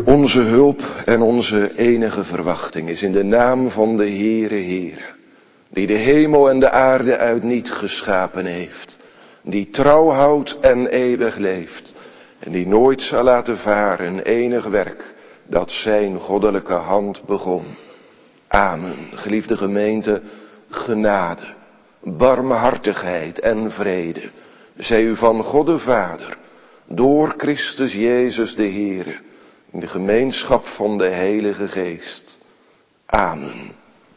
Onze hulp en onze enige verwachting is in de naam van de Heere Heere, die de hemel en de aarde uit niet geschapen heeft, die trouw houdt en eeuwig leeft, en die nooit zal laten varen enig werk dat zijn goddelijke hand begon. Amen. Geliefde gemeente, genade, barmhartigheid en vrede zij u van God de Vader, door Christus Jezus de Heere, in de gemeenschap van de Heilige Geest. Amen.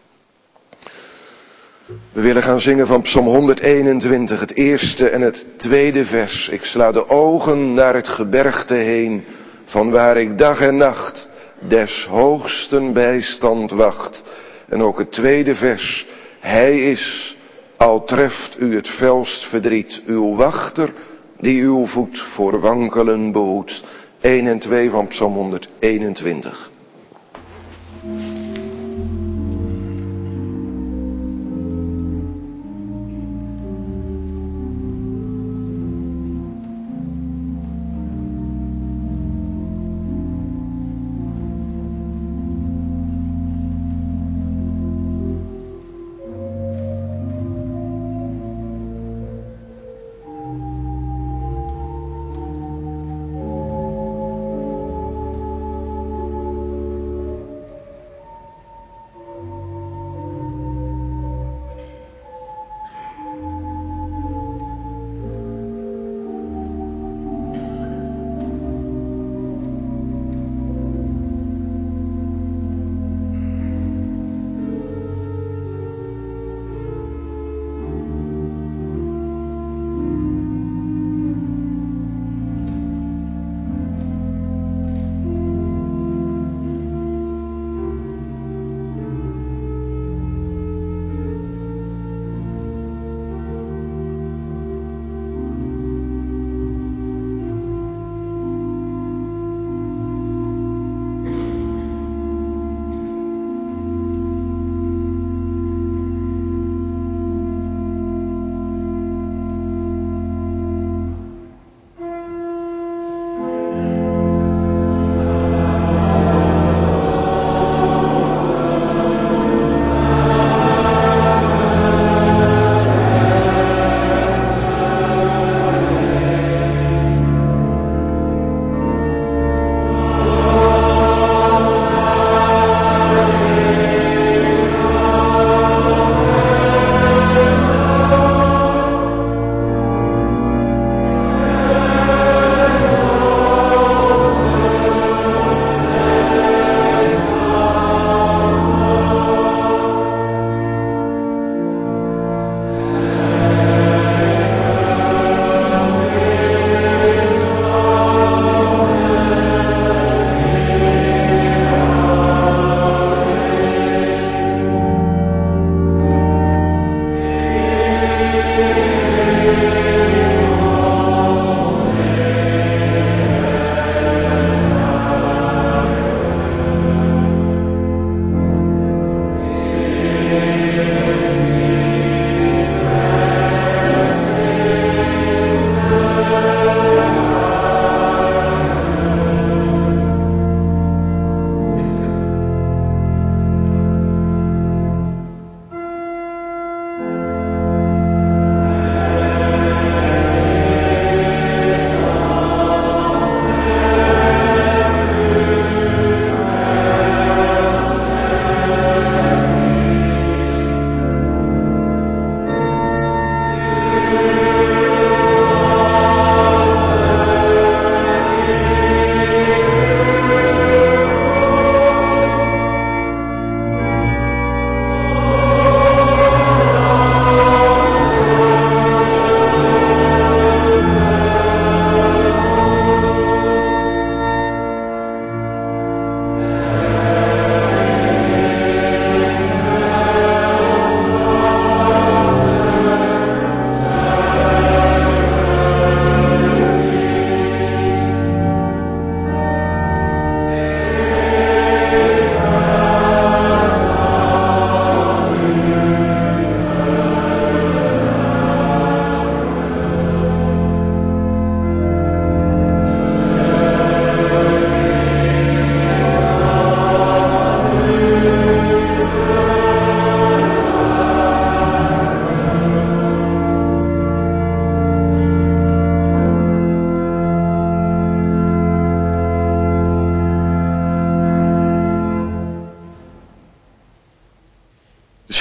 We willen gaan zingen van Psalm 121, het eerste en het tweede vers. Ik sla de ogen naar het gebergte heen, van waar ik dag en nacht des hoogsten bijstand wacht. En ook het tweede vers. Hij is, al treft u het felst verdriet, uw wachter, die uw voet voor wankelen behoedt. 1 en 2 van Psalm 121.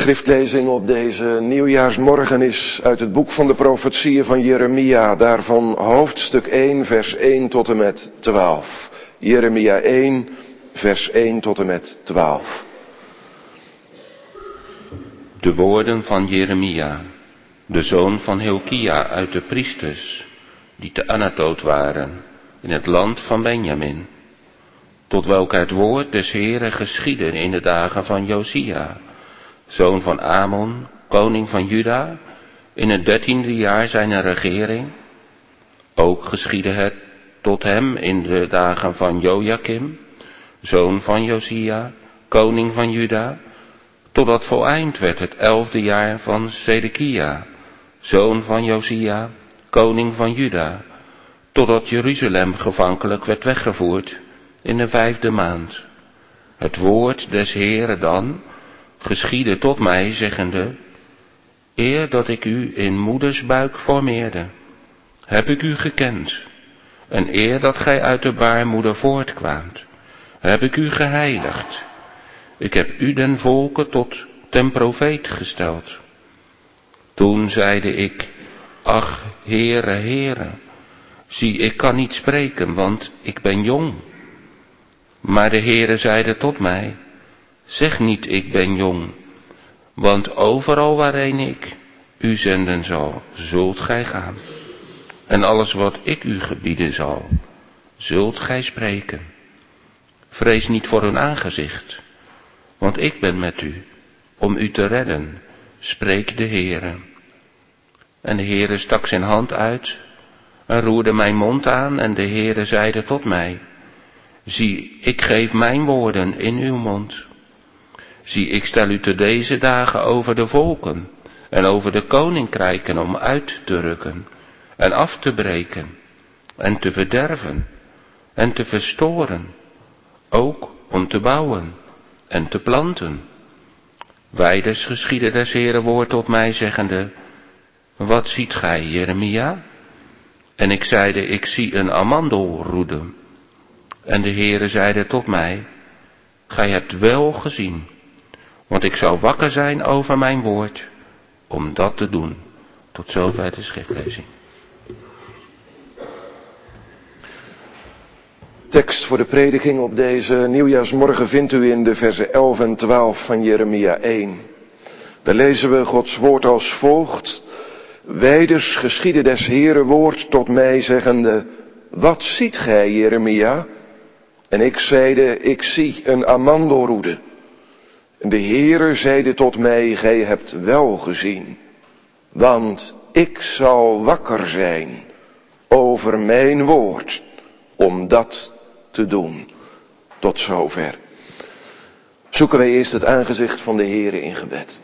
schriftlezing op deze nieuwjaarsmorgen is uit het boek van de profetieën van Jeremia, daarvan hoofdstuk 1, vers 1 tot en met 12. Jeremia 1, vers 1 tot en met 12. De woorden van Jeremia, de zoon van Hilkia uit de priesters, die te Anatoot waren, in het land van Benjamin, tot welke het woord des Heeren geschiedde in de dagen van Josia, zoon van Amon, koning van Juda, in het 13e jaar zijner regering. Ook geschiedde het tot hem in de dagen van Jojakim, zoon van Josia, koning van Juda, totdat voleind werd het 11e jaar van Zedekia, zoon van Josia, koning van Juda, totdat Jeruzalem gevankelijk werd weggevoerd in de 5e maand. Het woord des Heeren dan geschiedde tot mij, zeggende: eer dat ik u in moeders buik formeerde, heb ik u gekend, en eer dat gij uit de baarmoeder voortkwaamt, heb ik u geheiligd. Ik heb u den volken tot ten profeet gesteld. Toen zeide ik: ach, Heere, Heere, zie, ik kan niet spreken, want ik ben jong. Maar de Heere zeide tot mij: zeg niet, ik ben jong, want overal waarheen ik u zenden zal, zult gij gaan. En alles wat ik u gebieden zal, zult gij spreken. Vrees niet voor hun aangezicht, want ik ben met u, om u te redden, spreekt de Heere. En de Heere stak zijn hand uit en roerde mijn mond aan, en de Heere zeide tot mij: zie, ik geef mijn woorden in uw mond. Zie, ik stel u te deze dagen over de volken en over de koninkrijken om uit te rukken en af te breken en te verderven en te verstoren, ook om te bouwen en te planten. Wijders geschiedde des Heeren woord tot mij, zeggende: wat ziet gij, Jeremia? En ik zeide: ik zie een amandelroede. En de Heere zeide tot mij: gij hebt wel gezien, want ik zal wakker zijn over mijn woord, om dat te doen. Tot zover de schriftlezing. Tekst voor de prediking op deze nieuwjaarsmorgen vindt u in de versen 11 en 12 van Jeremia 1. Daar lezen we Gods woord als volgt: wijders geschiedde des Heeren woord tot mij, zeggende: wat ziet gij, Jeremia? En ik zeide: ik zie een amandelroede. En de Heere zeide tot mij: gij hebt wel gezien, want ik zal wakker zijn over mijn woord, om dat te doen. Tot zover. Zoeken wij eerst het aangezicht van de Heere in gebed.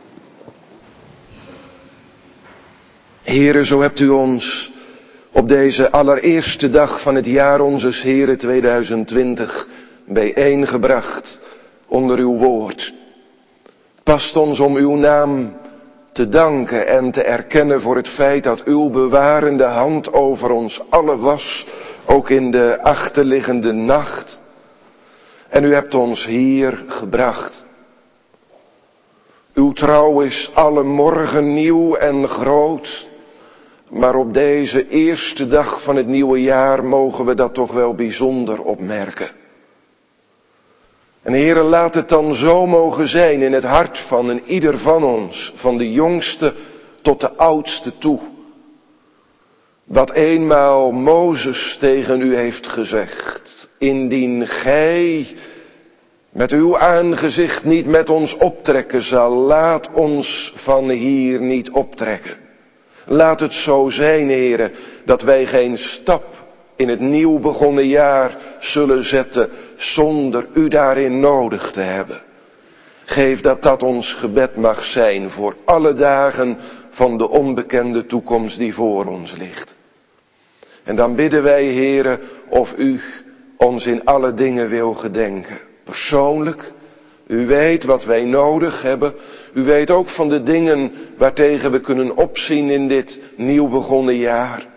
Heere, zo hebt u ons op deze allereerste dag van het jaar onzes Heere 2020 bijeengebracht onder uw woord. Past ons om uw naam te danken en te erkennen voor het feit dat uw bewarende hand over ons allen was, ook in de achterliggende nacht. En u hebt ons hier gebracht. Uw trouw is alle morgen nieuw en groot. Maar op deze eerste dag van het nieuwe jaar mogen we dat toch wel bijzonder opmerken. En Heere, laat het dan zo mogen zijn in het hart van een ieder van ons, van de jongste tot de oudste toe. Wat eenmaal Mozes tegen u heeft gezegd: indien gij met uw aangezicht niet met ons optrekken zal, laat ons van hier niet optrekken. Laat het zo zijn, Heere, dat wij geen stap in het nieuw begonnen jaar zullen zetten zonder u daarin nodig te hebben. Geef dat dat ons gebed mag zijn voor alle dagen van de onbekende toekomst die voor ons ligt. En dan bidden wij, Heere, of u ons in alle dingen wil gedenken. Persoonlijk, u weet wat wij nodig hebben. U weet ook van de dingen waartegen we kunnen opzien in dit nieuw begonnen jaar.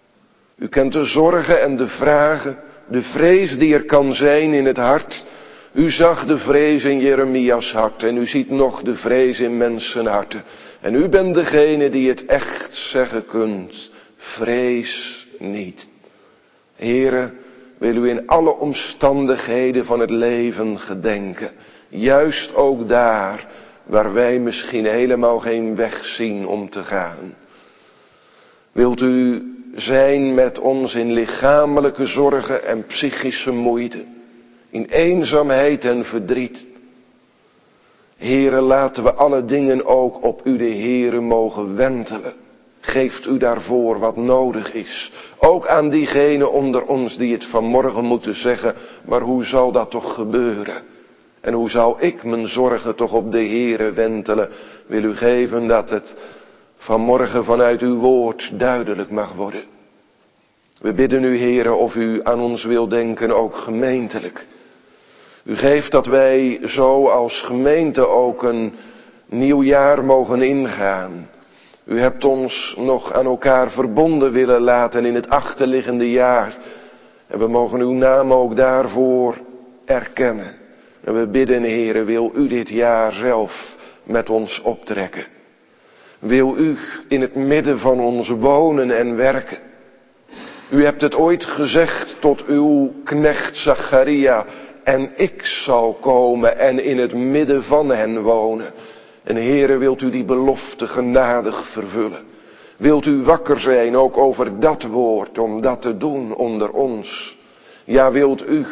U kent de zorgen en de vragen, de vrees die er kan zijn in het hart U zag de vrees in Jeremia's hart en u ziet nog de vrees in mensenharten. En u bent degene die het echt zeggen kunt. Vrees niet. Heere, wil u in alle omstandigheden van het leven gedenken. Juist ook daar waar wij misschien helemaal geen weg zien om te gaan. Wilt u zijn met ons in lichamelijke zorgen en psychische moeite. In eenzaamheid en verdriet. Heere, laten we alle dingen ook op u de Heere mogen wentelen. Geeft u daarvoor wat nodig is. Ook aan diegenen onder ons die het vanmorgen moeten zeggen. Maar hoe zal dat toch gebeuren? En hoe zou ik mijn zorgen toch op de Heere wentelen? Wil u geven dat het vanmorgen vanuit uw woord duidelijk mag worden. We bidden u, Heere, of u aan ons wil denken, ook gemeentelijk. U geeft dat wij zo als gemeente ook een nieuw jaar mogen ingaan. U hebt ons nog aan elkaar verbonden willen laten in het achterliggende jaar. En we mogen uw naam ook daarvoor erkennen. En we bidden, Heere, wil u dit jaar zelf met ons optrekken. Wil u in het midden van ons wonen en werken. U hebt het ooit gezegd tot uw knecht Zacharia. En ik zal komen en in het midden van hen wonen. En Heere, wilt u die belofte genadig vervullen. Wilt u wakker zijn ook over dat woord om dat te doen onder ons. Ja, wilt u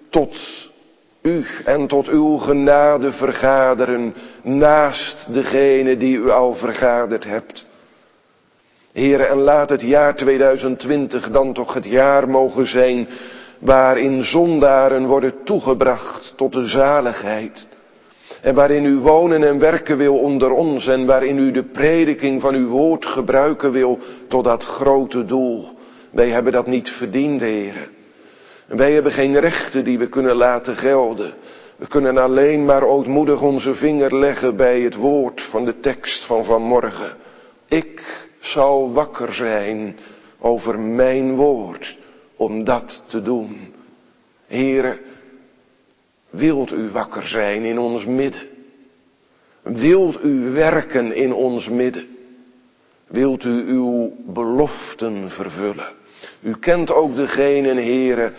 en tot uw genade vergaderen naast degene die u al vergaderd hebt. Heere, en laat het jaar 2020 dan toch het jaar mogen zijn waarin zondaren worden toegebracht tot de zaligheid. En waarin u wonen en werken wil onder ons en waarin u de prediking van uw woord gebruiken wil tot dat grote doel. Wij hebben dat niet verdiend, Heere. En wij hebben geen rechten die we kunnen laten gelden. We kunnen alleen maar ootmoedig onze vinger leggen bij het woord van de tekst van vanmorgen. Ik zal wakker zijn over mijn woord om dat te doen. Heere, wilt u wakker zijn in ons midden? Wilt u werken in ons midden? Wilt u uw beloften vervullen? U kent ook degenen, Heere,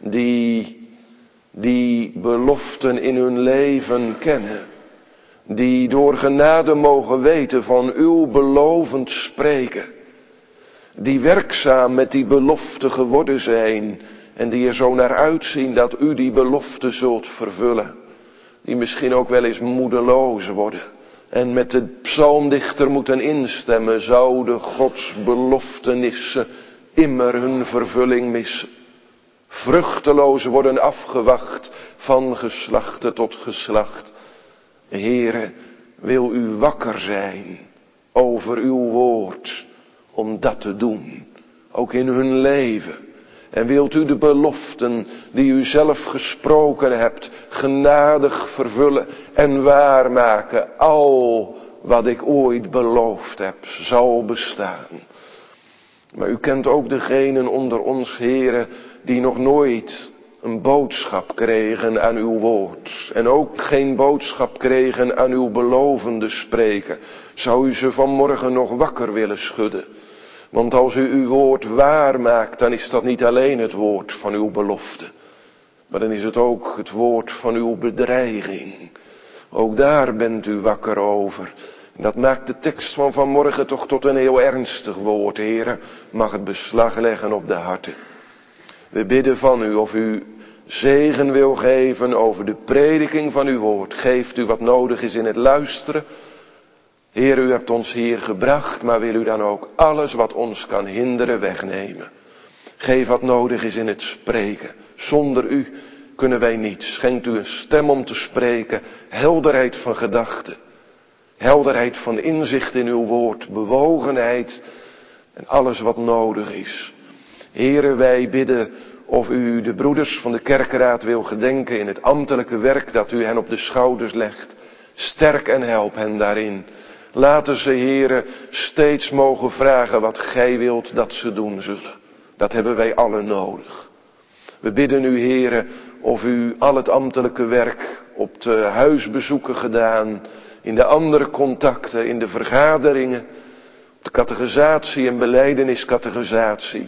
die beloften in hun leven kennen. Die door genade mogen weten van uw belovend spreken. Die werkzaam met die belofte geworden zijn. En die er zo naar uitzien dat u die belofte zult vervullen. Die misschien ook wel eens moedeloos worden. En met de psalmdichter moeten instemmen. Zouden Gods beloftenissen immer hun vervulling missen. Vruchteloos worden afgewacht van geslachte tot geslacht. Heere, wil u wakker zijn over uw woord om dat te doen. Ook in hun leven. En wilt u de beloften die u zelf gesproken hebt genadig vervullen en waarmaken. Al wat ik ooit beloofd heb zal bestaan. Maar u kent ook degenen onder ons, Heere, die nog nooit een boodschap kregen aan uw woord. En ook geen boodschap kregen aan uw belovende spreken. Zou u ze vanmorgen nog wakker willen schudden? Want als u uw woord waarmaakt, dan is dat niet alleen het woord van uw belofte. Maar dan is het ook het woord van uw bedreiging. Ook daar bent u wakker over. En dat maakt de tekst van vanmorgen toch tot een heel ernstig woord, Heere. Mag het beslag leggen op de harten. We bidden van u of u zegen wil geven over de prediking van uw woord. Geeft u wat nodig is in het luisteren. Heer, u hebt ons hier gebracht, maar wil u dan ook alles wat ons kan hinderen wegnemen. Geef wat nodig is in het spreken. Zonder u kunnen wij niets. Schenkt u een stem om te spreken, helderheid van gedachten. Helderheid van inzicht in uw woord, bewogenheid en alles wat nodig is. Heere, wij bidden of u de broeders van de kerkenraad wil gedenken in het ambtelijke werk dat u hen op de schouders legt. Sterk en help hen daarin. Laten ze, Heere, steeds mogen vragen wat gij wilt dat ze doen zullen. Dat hebben wij allen nodig. We bidden u, Heere, of u al het ambtelijke werk op de huisbezoeken gedaan, in de andere contacten, in de vergaderingen, op de catechisatie en belijdeniscatechisatie,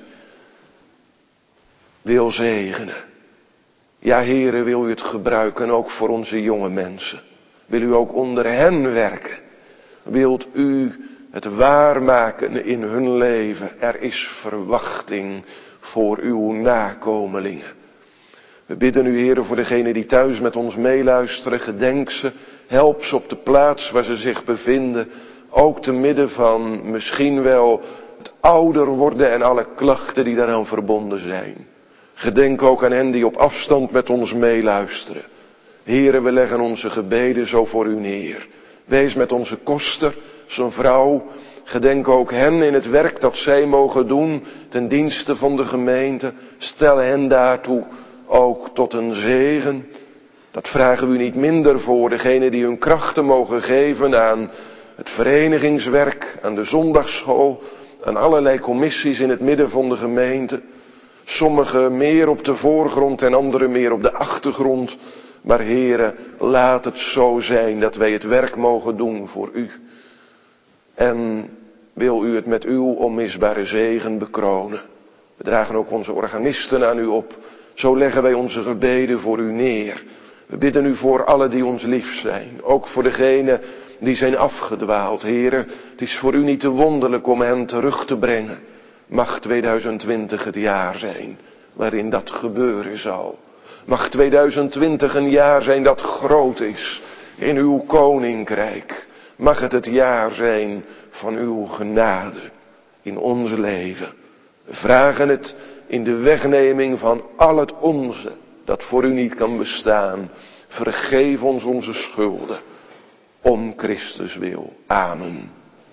wil zegenen. Ja, Heere, wil u het gebruiken ook voor onze jonge mensen? Wil u ook onder hen werken? Wilt u het waarmaken in hun leven? Er is verwachting voor uw nakomelingen. We bidden u, Heere, voor degenen die thuis met ons meeluisteren. Gedenk ze, help ze op de plaats waar ze zich bevinden. Ook te midden van misschien wel het ouder worden en alle klachten die daaraan verbonden zijn. Gedenk ook aan hen die op afstand met ons meeluisteren. Heere, we leggen onze gebeden zo voor u neer. Wees met onze koster, zijn vrouw. Gedenk ook hen in het werk dat zij mogen doen ten dienste van de gemeente. Stel hen daartoe ook tot een zegen. Dat vragen we u niet minder voor, degenen die hun krachten mogen geven aan het verenigingswerk, aan de zondagsschool, aan allerlei commissies in het midden van de gemeente. Sommigen meer op de voorgrond en anderen meer op de achtergrond. Maar Heere, laat het zo zijn dat wij het werk mogen doen voor u. En wil u het met uw onmisbare zegen bekronen. We dragen ook onze organisten aan u op. Zo leggen wij onze gebeden voor u neer. We bidden u voor allen die ons lief zijn. Ook voor degenen die zijn afgedwaald. Heere, het is voor u niet te wonderlijk om hen terug te brengen. Mag 2020 het jaar zijn waarin dat gebeuren zal. Mag 2020 een jaar zijn dat groot is in uw koninkrijk. Mag het jaar zijn van uw genade in ons leven. We vragen het in de wegneming van al het onze dat voor u niet kan bestaan. Vergeef ons onze schulden. Om Christus wil. Amen.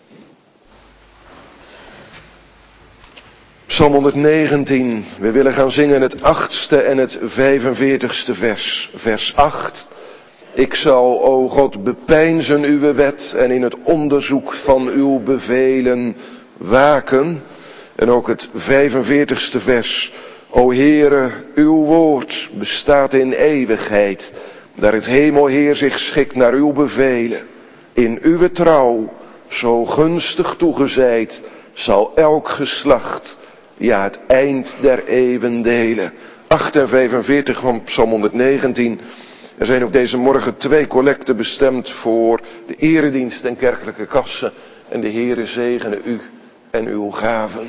Psalm 119. We willen gaan zingen het 8e en het 45ste vers. Vers 8. Ik zal, o God, bepeinzen uw wet en in het onderzoek van uw bevelen waken. En ook het 45ste vers. O Heere, uw woord bestaat in eeuwigheid. Daar het hemelheer zich schikt naar uw bevelen. In uw trouw, zo gunstig toegezeid, zal elk geslacht, ja het eind der eeuwen delen. 8 en 45 van Psalm 119. Er zijn ook deze morgen 2 collecten bestemd voor de eredienst en kerkelijke kassen. En de Heere zegene u en uw gaven.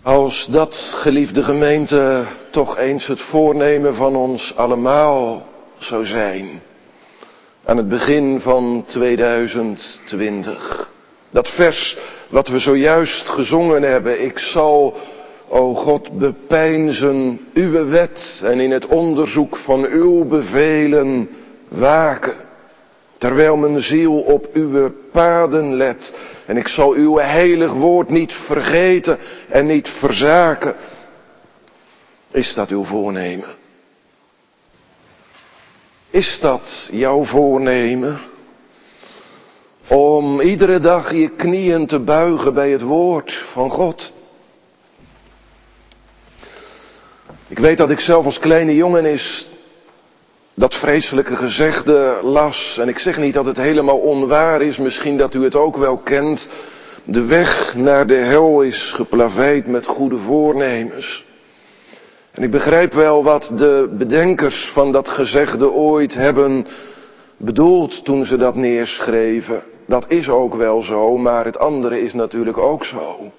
Als dat, geliefde gemeente, toch eens het voornemen van ons allemaal zou zijn. Aan het begin van 2020. Dat vers wat we zojuist gezongen hebben. Ik zal, o God, bepeinzen uw wet en in het onderzoek van uw bevelen waken. Terwijl mijn ziel op uw paden let. En ik zal uw heilig woord niet vergeten en niet verzaken. Is dat uw voornemen? Is dat jouw voornemen? Om iedere dag je knieën te buigen bij het woord van God. Ik weet dat ik zelf als kleine jongen is dat vreselijke gezegde las. En ik zeg niet dat het helemaal onwaar is. Misschien dat u het ook wel kent. De weg naar de hel is geplaveid met goede voornemens. En ik begrijp wel wat de bedenkers van dat gezegde ooit hebben bedoeld toen ze dat neerschreven. Dat is ook wel zo, maar het andere is natuurlijk ook zo.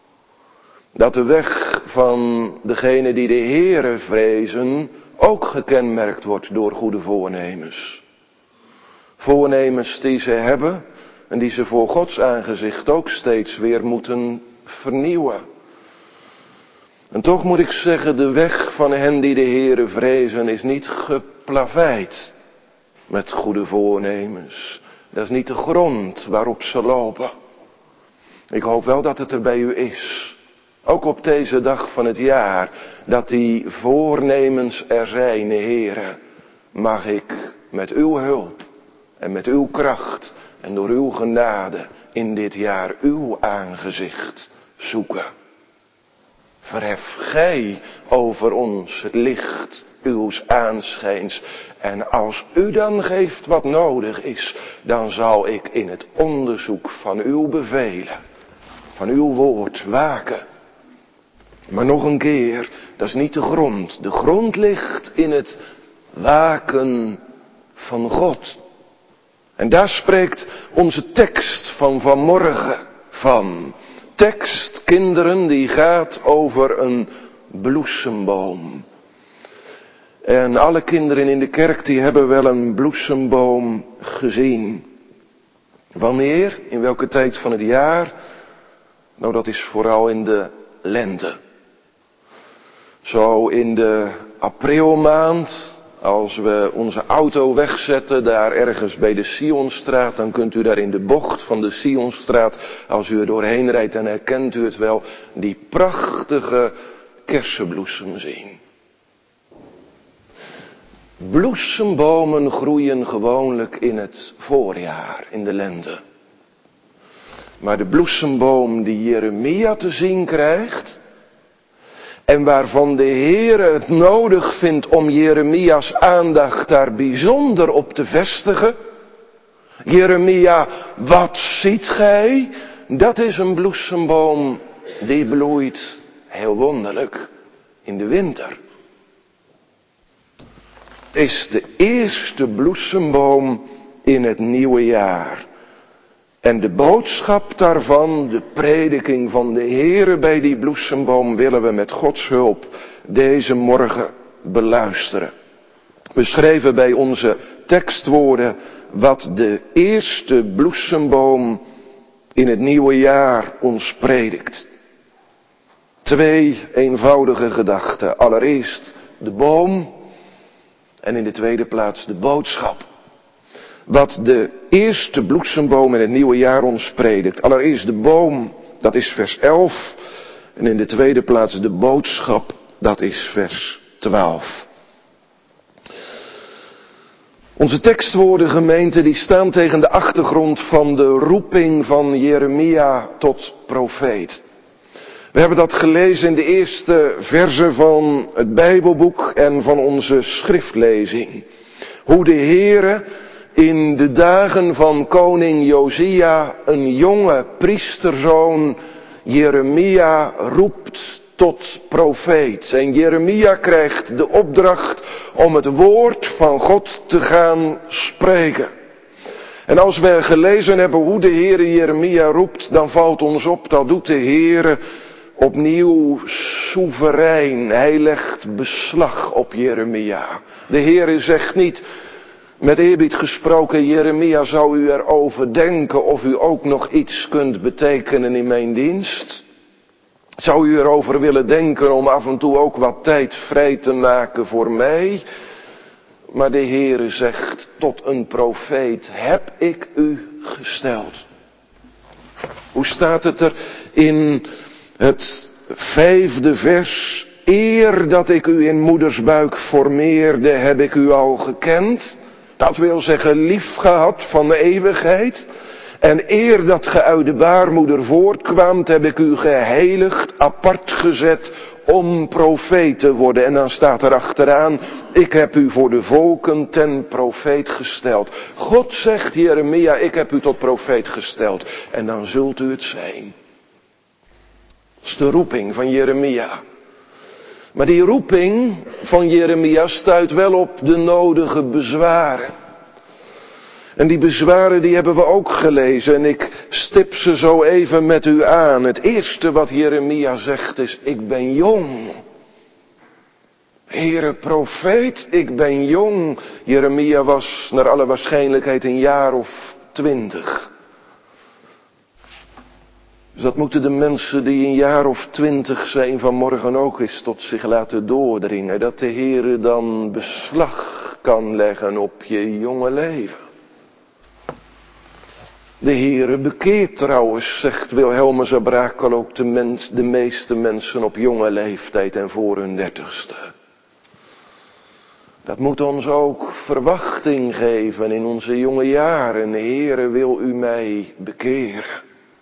Dat de weg van degenen die de Heere vrezen ook gekenmerkt wordt door goede voornemens. Voornemens die ze hebben en die ze voor Gods aangezicht ook steeds weer moeten vernieuwen. En toch moet ik zeggen, de weg van hen die de Heere vrezen is niet geplaveid met goede voornemens. Dat is niet de grond waarop ze lopen. Ik hoop wel dat het er bij u is. Ook op deze dag van het jaar. Dat die voornemens er zijn, Heere. Mag ik met uw hulp en met uw kracht en door uw genade in dit jaar uw aangezicht zoeken. Verhef gij over ons het licht uws aanschijns. En als u dan geeft wat nodig is, dan zal ik in het onderzoek van uw bevelen, van uw woord waken. Maar nog een keer, dat is niet de grond. De grond ligt in het waken van God. En daar spreekt onze tekst van vanmorgen van. Tekst, kinderen, die gaat over een bloesemboom. En alle kinderen in de kerk die hebben wel een bloesemboom gezien. Wanneer? In welke tijd van het jaar? Nou, dat is vooral in de lente. Zo in de aprilmaand, als we onze auto wegzetten, daar ergens bij de Sionstraat, dan kunt u daar in de bocht van de Sionstraat, als u er doorheen rijdt, dan herkent u het wel, die prachtige kersenbloesem zien. Bloesembomen groeien gewoonlijk in het voorjaar, in de lente. Maar de bloesemboom die Jeremia te zien krijgt, en waarvan de Heere het nodig vindt om Jeremia's aandacht daar bijzonder op te vestigen. Jeremia, wat ziet gij? Dat is een bloesemboom die bloeit heel wonderlijk in de winter. Het is de eerste bloesemboom in het nieuwe jaar. En de boodschap daarvan, de prediking van de Heere bij die bloesemboom, willen we met Gods hulp deze morgen beluisteren. We schreven bij onze tekstwoorden wat de eerste bloesemboom in het nieuwe jaar ons predikt. 2 eenvoudige gedachten. Allereerst de boom en in de tweede plaats de boodschap. Wat de eerste bloesemboom in het nieuwe jaar ons predikt. Allereerst de boom, dat is vers 11. En in de tweede plaats de boodschap, dat is vers 12. Onze tekstwoorden, gemeente, die staan tegen de achtergrond van de roeping van Jeremia tot profeet. We hebben dat gelezen in de eerste verzen van het Bijbelboek en van onze schriftlezing. Hoe de Heere in de dagen van koning Josia een jonge priesterzoon Jeremia roept tot profeet. En Jeremia krijgt de opdracht om het woord van God te gaan spreken. En als we gelezen hebben hoe de Heere Jeremia roept, dan valt ons op, dat doet de Heere opnieuw soeverein. Hij legt beslag op Jeremia. De Heere zegt niet, met eerbied gesproken, Jeremia, zou u erover denken of u ook nog iets kunt betekenen in mijn dienst? Zou u erover willen denken om af en toe ook wat tijd vrij te maken voor mij? Maar de Heere zegt, tot een profeet heb ik u gesteld. Hoe staat het er in het 5e vers? Eer dat ik u in moeders buik formeerde, heb ik u al gekend. Dat wil zeggen liefgehad van de eeuwigheid. En eer dat ge uit de baarmoeder voortkwaamt, heb ik u geheiligd, apart gezet om profeet te worden. En dan staat er achteraan, ik heb u voor de volken ten profeet gesteld. God zegt, Jeremia, ik heb u tot profeet gesteld. En dan zult u het zijn. Dat is de roeping van Jeremia. Maar die roeping van Jeremia stuit wel op de nodige bezwaren. En die bezwaren die hebben we ook gelezen en ik stip ze zo even met u aan. Het eerste wat Jeremia zegt is, ik ben jong. Heere profeet, ik ben jong. Jeremia was naar alle waarschijnlijkheid een jaar of 20. Dus dat moeten de mensen die een jaar of 20 zijn vanmorgen ook eens tot zich laten doordringen. Dat de Heere dan beslag kan leggen op je jonge leven. De Heere bekeert trouwens, zegt Wilhelmus à Brakel, ook de meeste mensen op jonge leeftijd en voor hun 30ste. Dat moet ons ook verwachting geven in onze jonge jaren. Heere, wil u mij bekeren?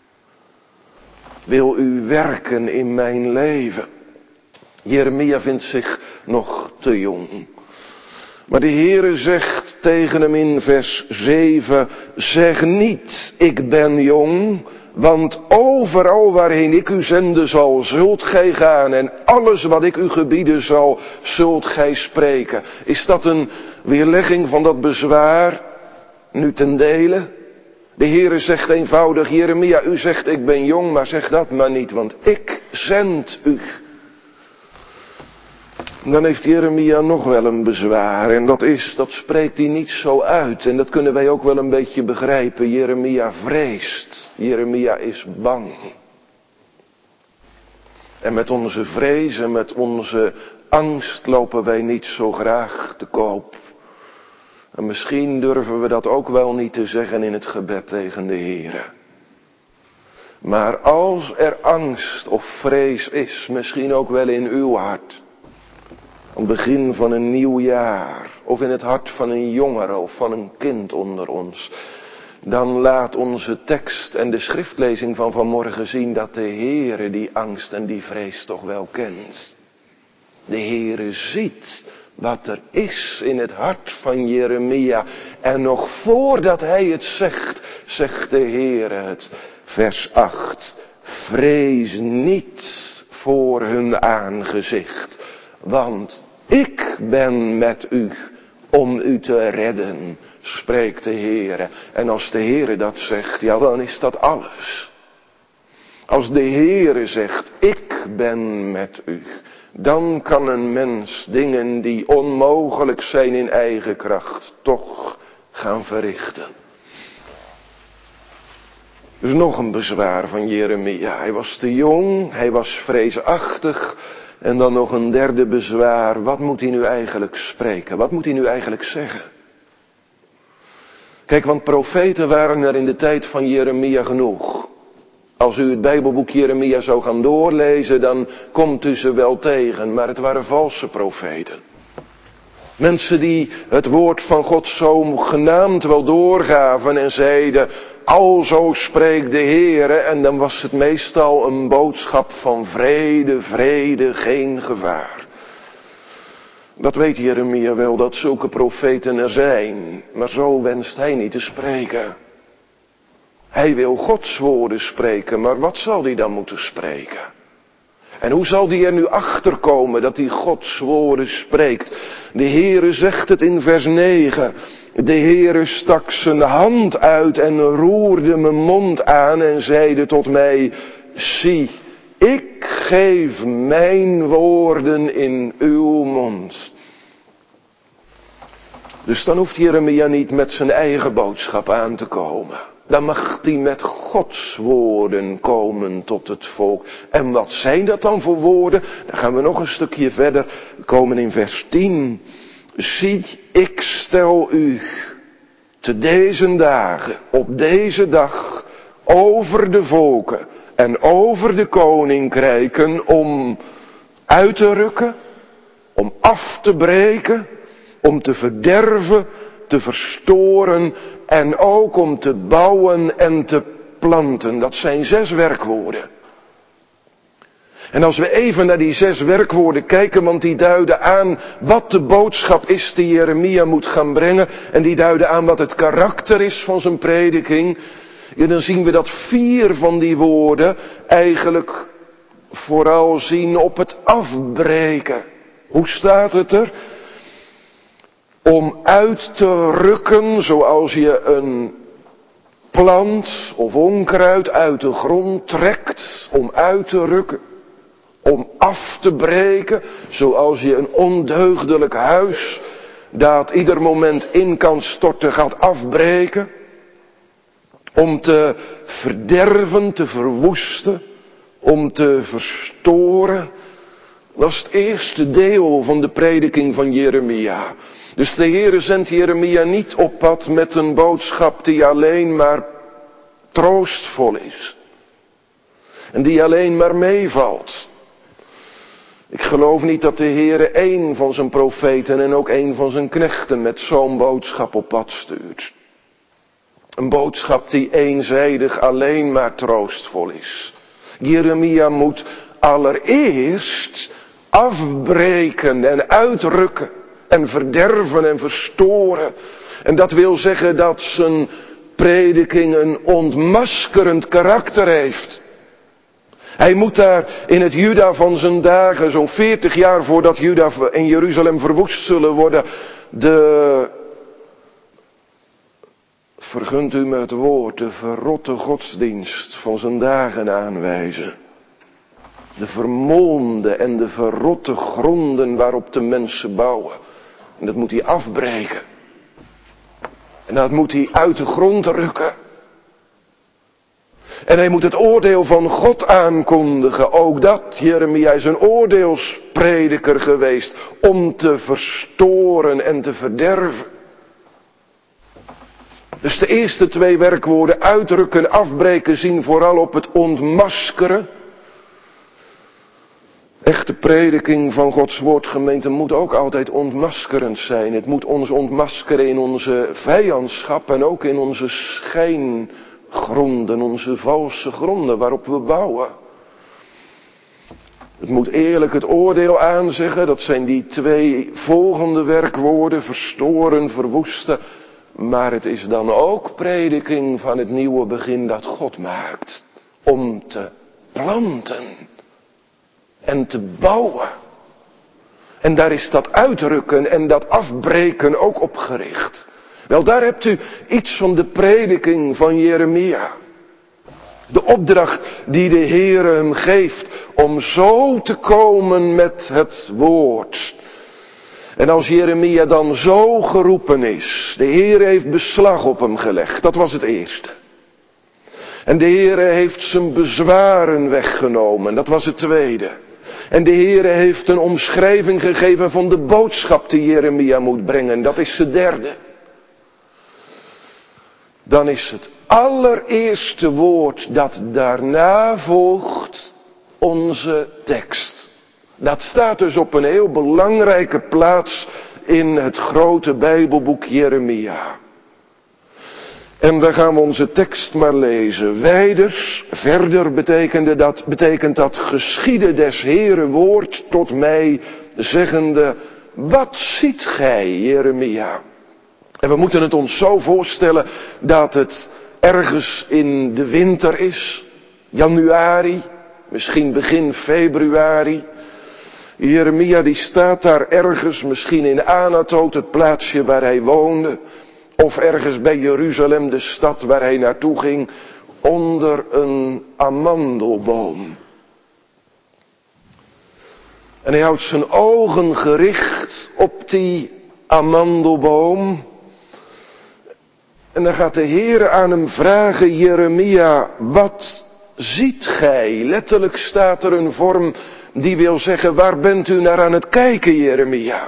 Wil u werken in mijn leven? Jeremia vindt zich nog te jong. Maar de Heere zegt tegen hem in vers 7, zeg niet, ik ben jong, want overal waarheen ik u zenden zal, zult gij gaan en alles wat ik u gebieden zal, zult gij spreken. Is dat een weerlegging van dat bezwaar nu ten dele? De Heere zegt eenvoudig, Jeremia, u zegt ik ben jong, maar zeg dat maar niet, want ik zend u. Dan heeft Jeremia nog wel een bezwaar en dat spreekt hij niet zo uit. En dat kunnen wij ook wel een beetje begrijpen. Jeremia vreest. Jeremia is bang. En met onze vrees en met onze angst lopen wij niet zo graag te koop. En misschien durven we dat ook wel niet te zeggen in het gebed tegen de Heere. Maar als er angst of vrees is, misschien ook wel in uw hart, aan het begin van een nieuw jaar, of in het hart van een jongere of van een kind onder ons, dan laat onze tekst en de schriftlezing van vanmorgen zien dat de Heere die angst en die vrees toch wel kent. De Heere ziet wat er is in het hart van Jeremia. En nog voordat hij het zegt, zegt de Heere het. Vers 8. Vrees niet voor hun aangezicht, want ik ben met u om u te redden, spreekt de Heere. En als de Heere dat zegt, ja, dan is dat alles. Als de Heere zegt, ik ben met u, dan kan een mens dingen die onmogelijk zijn in eigen kracht toch gaan verrichten. Dus nog een bezwaar van Jeremia. Hij was te jong, hij was vreesachtig. En dan nog een derde bezwaar. Wat moet hij nu eigenlijk spreken? Wat moet hij nu eigenlijk zeggen? Kijk, want profeten waren er in de tijd van Jeremia genoeg. Als u het Bijbelboek Jeremia zou gaan doorlezen, dan komt u ze wel tegen. Maar het waren valse profeten. Mensen die het woord van God zo genaamd wel doorgaven en zeiden, alzo spreekt de Heere. En dan was het meestal een boodschap van vrede, vrede, geen gevaar. Dat weet Jeremia wel, dat zulke profeten er zijn. Maar zo wenst hij niet te spreken. Hij wil Gods woorden spreken, maar wat zal hij dan moeten spreken? En hoe zal hij er nu achter komen dat hij Gods woorden spreekt? De Heere zegt het in vers 9. De Heere stak zijn hand uit en roerde mijn mond aan en zeide tot mij, zie, ik geef mijn woorden in uw mond. Dus dan hoeft Jeremia niet met zijn eigen boodschap aan te komen. Dan mag hij met Gods woorden komen tot het volk. En wat zijn dat dan voor woorden? Dan gaan we nog een stukje verder. We komen in vers 10. Zie, ik stel u te deze dagen, op deze dag, over de volken en over de koninkrijken om uit te rukken, om af te breken, om te verderven, te verstoren en ook om te bouwen en te planten. Dat zijn 6 werkwoorden. En als we even naar die 6 werkwoorden kijken, want die duiden aan wat de boodschap is die Jeremia moet gaan brengen. En die duiden aan wat het karakter is van zijn prediking. Ja, dan zien we dat 4 van die woorden eigenlijk vooral zien op het afbreken. Hoe staat het er? Om uit te rukken, zoals je een plant of onkruid uit de grond trekt, om uit te rukken. Om af te breken, zoals je een ondeugdelijk huis, dat ieder moment in kan storten, gaat afbreken. Om te verderven, te verwoesten, om te verstoren. Dat is het eerste deel van de prediking van Jeremia. Dus de Heere zendt Jeremia niet op pad met een boodschap die alleen maar troostvol is. En die alleen maar meevalt. Ik geloof niet dat de Heere 1 van zijn profeten en ook 1 van zijn knechten met zo'n boodschap op pad stuurt. Een boodschap die eenzijdig alleen maar troostvol is. Jeremia moet allereerst afbreken en uitrukken en verderven en verstoren. En dat wil zeggen dat zijn prediking een ontmaskerend karakter heeft. Hij moet daar in het Juda van zijn dagen, zo'n 40 jaar voordat Juda en Jeruzalem verwoest zullen worden, vergunt u me het woord, de verrotte godsdienst van zijn dagen aanwijzen. De vermolmde en de verrotte gronden waarop de mensen bouwen. En dat moet hij afbreken. En dat moet hij uit de grond rukken. En hij moet het oordeel van God aankondigen. Ook dat, Jeremia is een oordeelsprediker geweest. Om te verstoren en te verderven. Dus de eerste 2 werkwoorden, uitrukken, afbreken, zien vooral op het ontmaskeren. Echte prediking van Gods woord, gemeente, moet ook altijd ontmaskerend zijn. Het moet ons ontmaskeren in onze vijandschap en ook in onze schijngronden, onze valse gronden waarop we bouwen. Het moet eerlijk het oordeel aanzeggen, dat zijn die 2 volgende werkwoorden, verstoren, verwoesten. Maar het is dan ook prediking van het nieuwe begin dat God maakt. Om te planten. En te bouwen. En daar is dat uitrukken en dat afbreken ook op gericht. Wel, daar hebt u iets van de prediking van Jeremia. De opdracht die de Heere hem geeft om zo te komen met het woord. En als Jeremia dan zo geroepen is, de Heere heeft beslag op hem gelegd, dat was het eerste. En de Heere heeft zijn bezwaren weggenomen, dat was het tweede. En de Heere heeft een omschrijving gegeven van de boodschap die Jeremia moet brengen, dat is het derde. Dan is het allereerste woord dat daarna volgt onze tekst. Dat staat dus op een heel belangrijke plaats in het grote Bijbelboek Jeremia. En daar gaan we onze tekst maar lezen. Wijders, verder betekent dat geschiedde des Heere woord tot mij, zeggende, wat ziet gij, Jeremia? En we moeten het ons zo voorstellen dat het ergens in de winter is, januari, misschien begin februari. Jeremia die staat daar ergens, misschien in Anatot, het plaatsje waar hij woonde. Of ergens bij Jeruzalem, de stad waar hij naartoe ging, onder een amandelboom. En hij houdt zijn ogen gericht op die amandelboom. En dan gaat de Heer aan hem vragen, Jeremia, wat ziet gij? Letterlijk staat er een vorm die wil zeggen, waar bent u naar aan het kijken, Jeremia?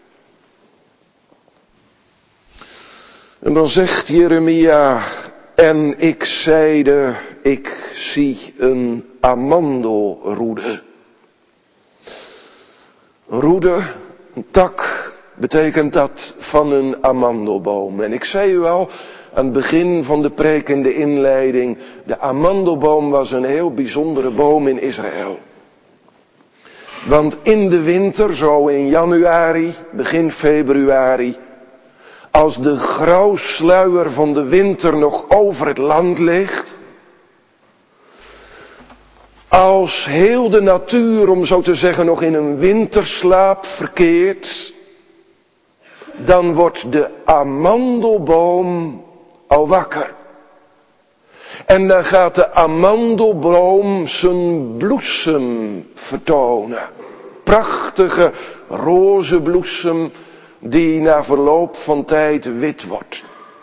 En dan zegt Jeremia, en ik zeide, ik zie een amandelroede. Een roede, een tak, betekent dat van een amandelboom. En ik zei u al, aan het begin van de preek in de inleiding, de amandelboom was een heel bijzondere boom in Israël. Want in de winter, zo in januari, begin februari, als de grauwsluier van de winter nog over het land ligt, als heel de natuur, om zo te zeggen, nog in een winterslaap verkeert, dan wordt de amandelboom al wakker. En dan gaat de amandelboom zijn bloesem vertonen. Prachtige roze bloesem die na verloop van tijd wit wordt.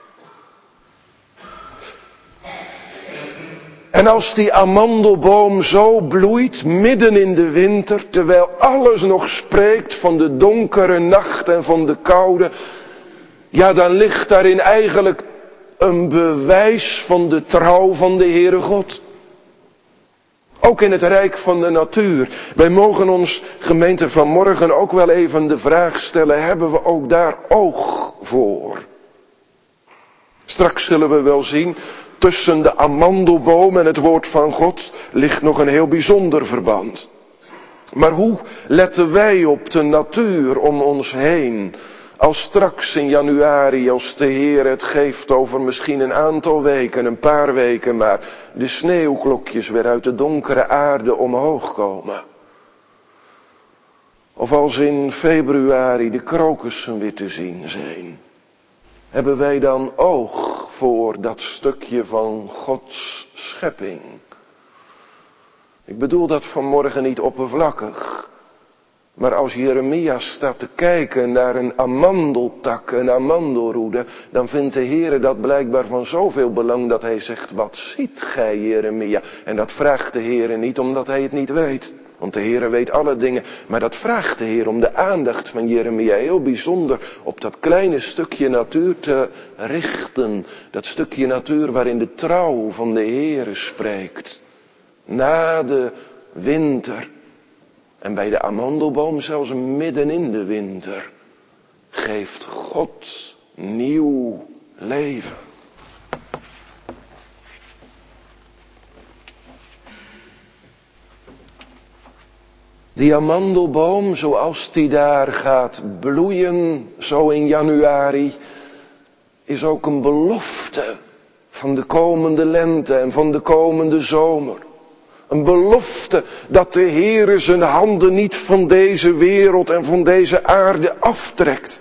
En als die amandelboom zo bloeit, midden in de winter, terwijl alles nog spreekt van de donkere nacht en van de koude, ja, dan ligt daarin eigenlijk een bewijs van de trouw van de Heere God. Ook in het rijk van de natuur. Wij mogen ons, gemeente, vanmorgen ook wel even de vraag stellen, hebben we ook daar oog voor? Straks zullen we wel zien, tussen de amandelboom en het woord van God ligt nog een heel bijzonder verband. Maar hoe letten wij op de natuur om ons heen? Als straks in januari, als de Heer het geeft over misschien een aantal weken, een paar weken, maar de sneeuwklokjes weer uit de donkere aarde omhoog komen. Of als in februari de krokussen weer te zien zijn. Hebben wij dan oog voor dat stukje van Gods schepping? Ik bedoel dat vanmorgen niet oppervlakkig. Maar als Jeremia staat te kijken naar een amandeltak, een amandelroede, dan vindt de Heere dat blijkbaar van zoveel belang dat hij zegt, wat ziet gij, Jeremia? En dat vraagt de Heere niet omdat hij het niet weet. Want de Heere weet alle dingen. Maar dat vraagt de Heer om de aandacht van Jeremia heel bijzonder op dat kleine stukje natuur te richten. Dat stukje natuur waarin de trouw van de Heere spreekt. Na de winter. En bij de amandelboom zelfs midden in de winter. Geeft God nieuw leven. Die amandelboom, zoals die daar gaat bloeien, zo in januari, is ook een belofte van de komende lente en van de komende zomer. Een belofte dat de Heere zijn handen niet van deze wereld en van deze aarde aftrekt.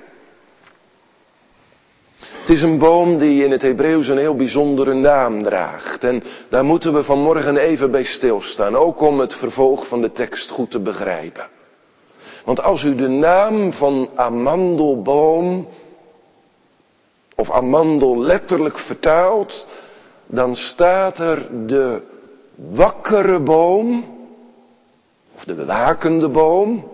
Het is een boom die in het Hebreeuws een heel bijzondere naam draagt. En daar moeten we vanmorgen even bij stilstaan. Ook om het vervolg van de tekst goed te begrijpen. Want als u de naam van amandelboom, of amandel letterlijk vertaalt, dan staat er de wakkere boom, of de wakende boom.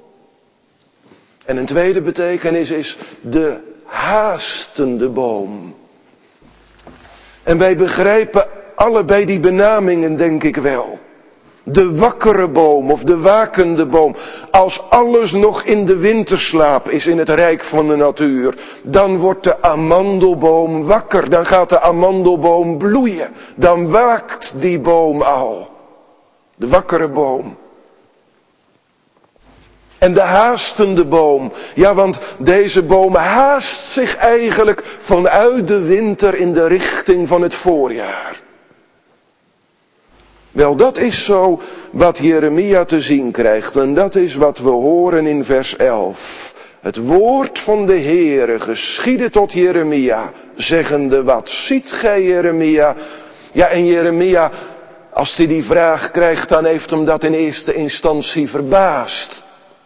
En een tweede betekenis is de haastende boom. En wij begrijpen allebei die benamingen, denk ik wel. De wakkere boom of de wakende boom. Als alles nog in de winterslaap is in het rijk van de natuur, dan wordt de amandelboom wakker. Dan gaat de amandelboom bloeien. Dan waakt die boom al. De wakkere boom. En de haastende boom. Ja, want deze boom haast zich eigenlijk vanuit de winter in de richting van het voorjaar. Wel, dat is zo wat Jeremia te zien krijgt. En dat is wat we horen in vers 11. Het woord van de Heere geschiedde tot Jeremia, zeggende, wat ziet gij, Jeremia? Ja, en Jeremia, als hij die vraag krijgt, dan heeft hem dat in eerste instantie verbaasd.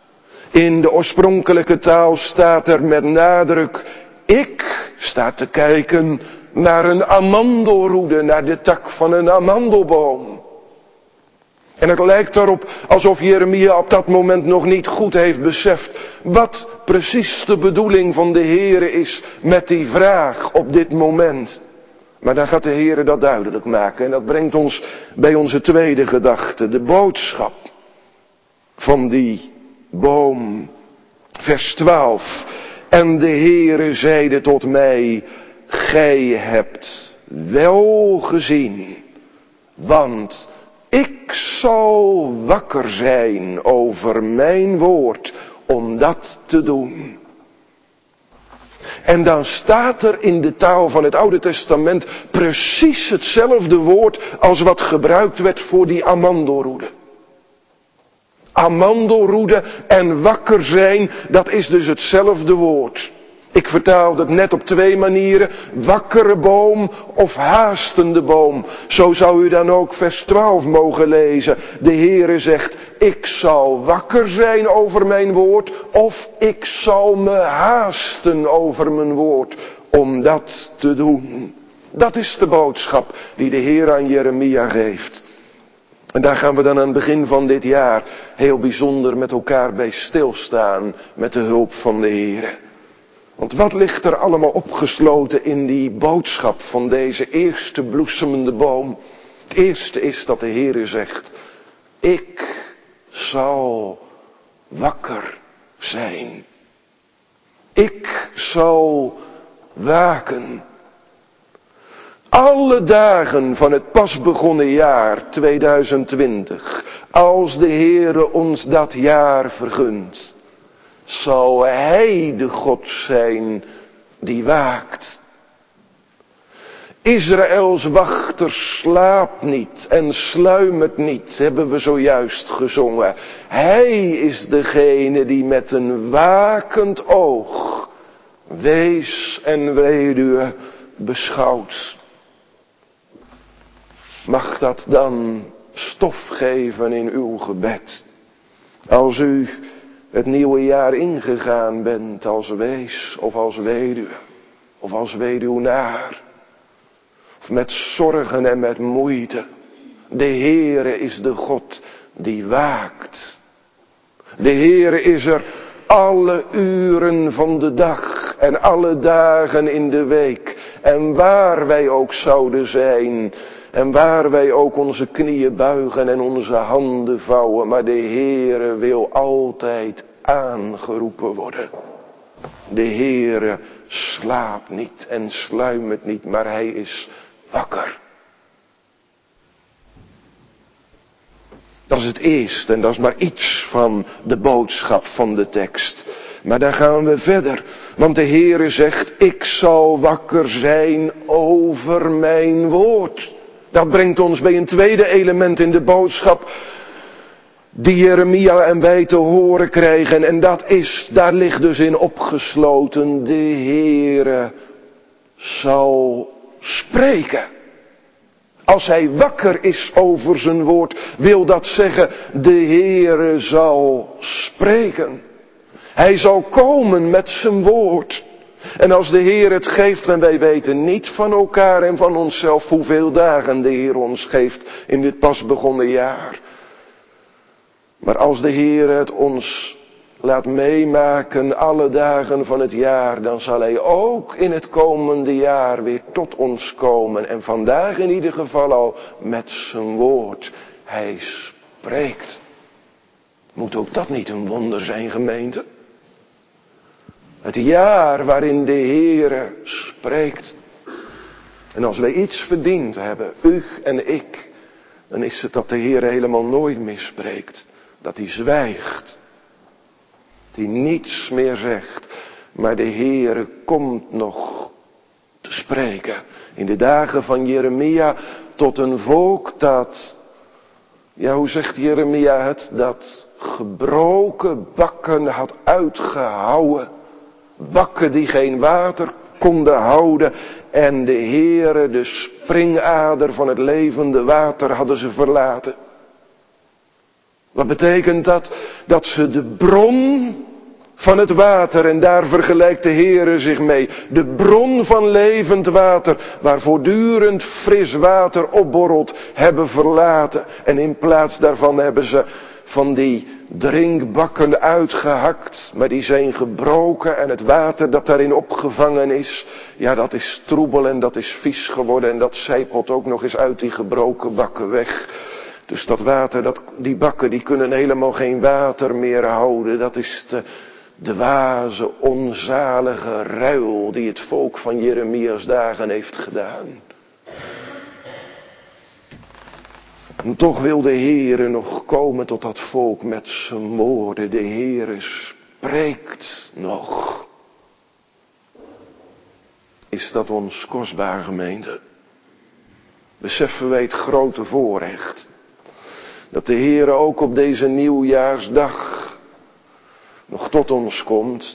In de oorspronkelijke taal staat er met nadruk, ik sta te kijken naar een amandelroede, naar de tak van een amandelboom. En het lijkt erop alsof Jeremia op dat moment nog niet goed heeft beseft wat precies de bedoeling van de Heere is met die vraag op dit moment. Maar dan gaat de Heere dat duidelijk maken en dat brengt ons bij onze tweede gedachte, de boodschap van die boom. Vers 12. En de Heere zeide tot mij, gij hebt wel gezien, want ik zal wakker zijn over mijn woord om dat te doen. En dan staat er in de taal van het Oude Testament precies hetzelfde woord als wat gebruikt werd voor die amandelroede. Amandelroede en wakker zijn, dat is dus hetzelfde woord. Ik vertaalde het net op twee manieren, wakkere boom of haastende boom. Zo zou u dan ook vers 12 mogen lezen. De Heere zegt, ik zal wakker zijn over mijn woord, of ik zal me haasten over mijn woord om dat te doen. Dat is de boodschap die de Heer aan Jeremia geeft. En daar gaan we dan aan het begin van dit jaar heel bijzonder met elkaar bij stilstaan met de hulp van de Heer. Want wat ligt er allemaal opgesloten in die boodschap van deze eerste bloesemende boom? Het eerste is dat de Heer zegt, ik zal wakker zijn. Ik zal waken. Alle dagen van het pas begonnen jaar 2020, als de Heere ons dat jaar vergunt, zal Hij de God zijn die waakt. Israëls wachter slaapt niet en sluimert niet, hebben we zojuist gezongen. Hij is degene die met een wakend oog wees en weduwe beschouwt. Mag dat dan stof geven in uw gebed, als u het nieuwe jaar ingegaan bent als wees of als weduwe of als weduwnaar. Of met zorgen en met moeite. De Heere is de God die waakt. De Heere is er alle uren van de dag en alle dagen in de week. En waar wij ook zouden zijn en waar wij ook onze knieën buigen en onze handen vouwen. Maar de Heere wil altijd aangeroepen worden. De Heere slaapt niet en sluimert niet, maar Hij is wakker. Dat is het eerste en dat is maar iets van de boodschap van de tekst. Maar dan gaan we verder. Want de Heere zegt, ik zal wakker zijn over mijn woord. Dat brengt ons bij een tweede element in de boodschap die Jeremia en wij te horen krijgen. En dat is, daar ligt dus in opgesloten, de Heere zal spreken. Als Hij wakker is over zijn woord, wil dat zeggen, de Heere zal spreken. Hij zal komen met zijn woord. En als de Heer het geeft, en wij weten niet van elkaar en van onszelf hoeveel dagen de Heer ons geeft in dit pas begonnen jaar. Maar als de Heer het ons laat meemaken alle dagen van het jaar, dan zal Hij ook in het komende jaar weer tot ons komen. En vandaag in ieder geval al met zijn woord. Hij spreekt. Moet ook dat niet een wonder zijn, gemeente? Het jaar waarin de Heere spreekt. En als wij iets verdiend hebben, u en ik, dan is het dat de Heere helemaal nooit meer spreekt. Dat Hij zwijgt. Die niets meer zegt. Maar de Heere komt nog te spreken. In de dagen van Jeremia tot een volk dat, ja, hoe zegt Jeremia het? Dat gebroken bakken had uitgehouwen. Bakken die geen water konden houden. En de Heere, de springader van het levende water, hadden ze verlaten. Wat betekent dat? Dat ze de bron van het water, en daar vergelijkt de Heere zich mee, de bron van levend water, waar voortdurend fris water opborrelt, hebben verlaten. En in plaats daarvan hebben ze van die drinkbakken uitgehakt, maar die zijn gebroken en het water dat daarin opgevangen is, ja, dat is troebel en dat is vies geworden en dat sijpelt ook nog eens uit die gebroken bakken weg. Dus dat water, die bakken, die kunnen helemaal geen water meer houden. Dat is de dwaze, onzalige ruil die het volk van Jeremia's dagen heeft gedaan. En toch wil de Heere nog komen tot dat volk met zijn woorden. De Heere spreekt nog. Is dat ons kostbaar, gemeente? Beseffen wij het grote voorrecht dat de Heere ook op deze nieuwjaarsdag nog tot ons komt.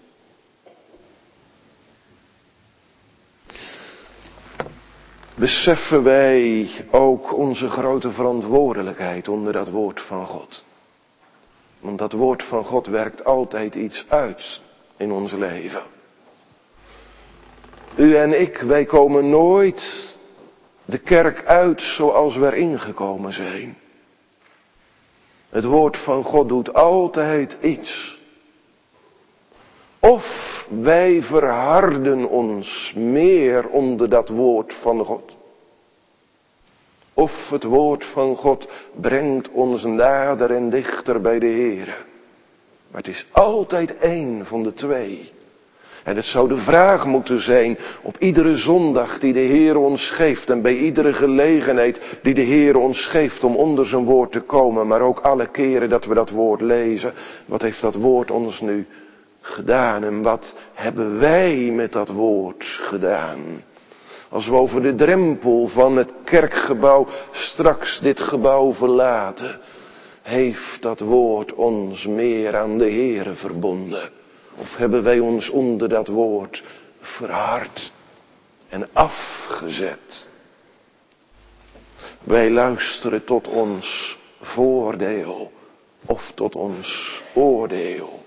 Beseffen wij ook onze grote verantwoordelijkheid onder dat woord van God. Want dat woord van God werkt altijd iets uit in ons leven. U en ik, wij komen nooit de kerk uit zoals we erin gekomen zijn. Het woord van God doet altijd iets. Of wij verharden ons meer onder dat woord van God. Of het woord van God brengt ons nader en dichter bij de Heere. Maar het is altijd één van de twee. En het zou de vraag moeten zijn op iedere zondag die de Heer ons geeft en bij iedere gelegenheid die de Heer ons geeft om onder zijn woord te komen, maar ook alle keren dat we dat woord lezen. Wat heeft dat woord ons nu gedaan en wat hebben wij met dat woord gedaan? Als we over de drempel van het kerkgebouw straks dit gebouw verlaten, heeft dat woord ons meer aan de Heere verbonden? Of hebben wij ons onder dat woord verhard en afgezet? Wij luisteren tot ons voordeel of tot ons oordeel.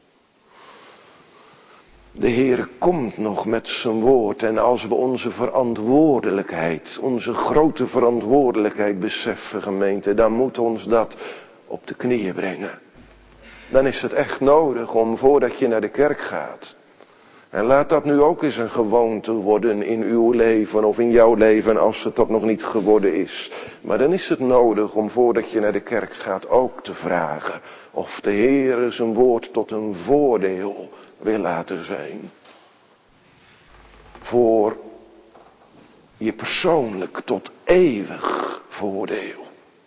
De Heer komt nog met zijn woord en als we onze verantwoordelijkheid, onze grote verantwoordelijkheid beseffen, gemeente, dan moet ons dat op de knieën brengen. Dan is het echt nodig om voordat je naar de kerk gaat. En laat dat nu ook eens een gewoonte worden in uw leven of in jouw leven als het dat nog niet geworden is. Maar dan is het nodig om voordat je naar de kerk gaat ook te vragen of de Heer zijn woord tot een voordeel wil laten zijn. Voor je persoonlijk tot eeuwig voordeel.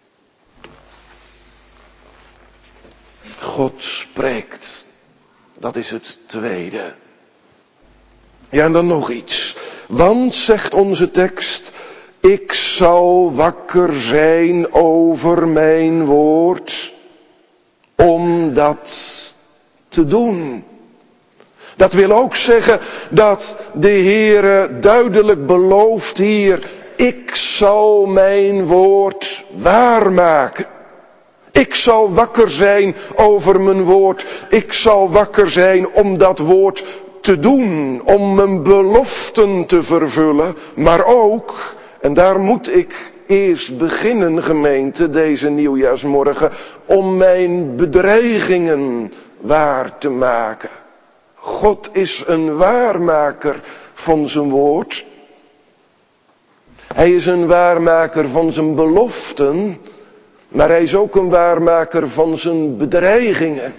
God spreekt. Dat is het tweede. Ja, en dan nog iets. Want, zegt onze tekst, ik zal wakker zijn over mijn woord, om dat te doen. Dat wil ook zeggen dat de Heere duidelijk belooft hier, ik zal mijn woord waarmaken. Ik zal wakker zijn over mijn woord. Ik zal wakker zijn om dat woord te doen. Om mijn beloften te vervullen. Maar ook, en daar moet ik eerst beginnen, gemeente, deze nieuwjaarsmorgen, om mijn bedreigingen waar te maken. God is een waarmaker van zijn woord. Hij is een waarmaker van zijn beloften. Maar hij is ook een waarmaker van zijn bedreigingen.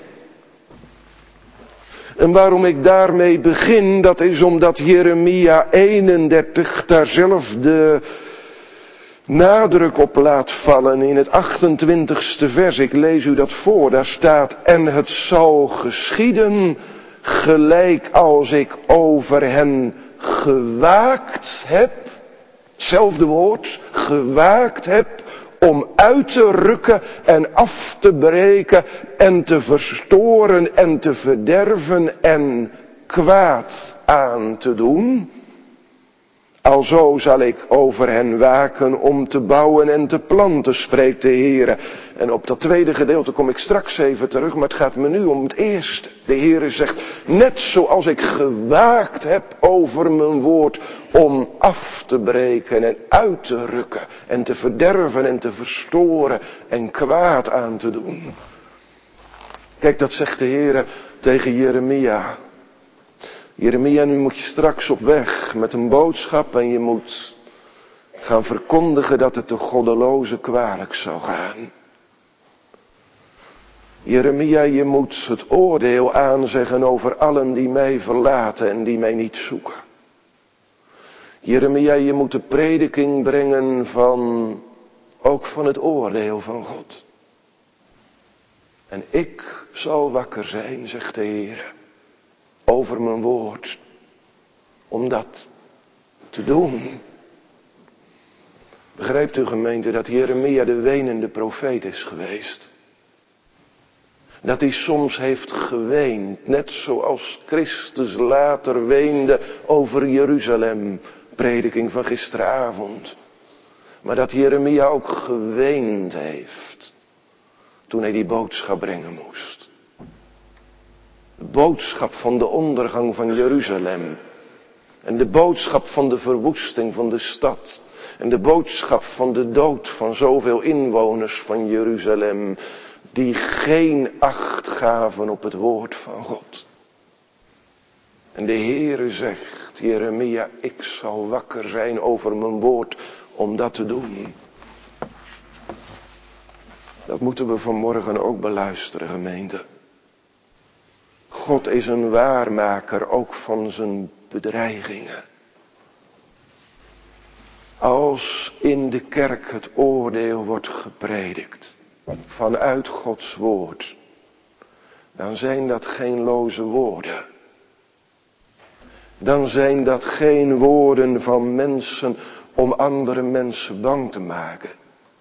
En waarom ik daarmee begin, dat is omdat Jeremia 31 daar zelf de nadruk op laat vallen in het 28ste vers. Ik lees u dat voor, daar staat, en het zal geschieden gelijk als ik over hen gewaakt heb, hetzelfde woord, gewaakt heb, om uit te rukken en af te breken en te verstoren en te verderven en kwaad aan te doen. Alzo zal ik over hen waken om te bouwen en te planten, spreekt de Heere. En op dat tweede gedeelte kom ik straks even terug, maar het gaat me nu om het eerste. De Heere zegt, net zoals ik gewaakt heb over mijn woord om af te breken en uit te rukken en te verderven en te verstoren en kwaad aan te doen. Kijk, dat zegt de Heere tegen Jeremia. Jeremia, nu moet je straks op weg met een boodschap en je moet gaan verkondigen dat het de goddeloze kwalijk zou gaan. Jeremia, je moet het oordeel aanzeggen over allen die mij verlaten en die mij niet zoeken. Jeremia, je moet de prediking brengen ook van het oordeel van God. En ik zal wakker zijn, zegt de Heer, over mijn woord, om dat te doen. Begrijpt u, gemeente, dat Jeremia de wenende profeet is geweest? Dat hij soms heeft geweend, net zoals Christus later weende over Jeruzalem, prediking van gisteravond. Maar dat Jeremia ook geweend heeft toen hij die boodschap brengen moest. De boodschap van de ondergang van Jeruzalem. En de boodschap van de verwoesting van de stad. En de boodschap van de dood van zoveel inwoners van Jeruzalem. Die geen acht gaven op het woord van God. En de Heere zegt, Jeremia, ik zal wakker zijn over mijn woord om dat te doen. Dat moeten we vanmorgen ook beluisteren, gemeente. God is een waarmaker ook van zijn bedreigingen. Als in de kerk het oordeel wordt gepredikt vanuit Gods woord, dan zijn dat geen loze woorden. Dan zijn dat geen woorden van mensen om andere mensen bang te maken.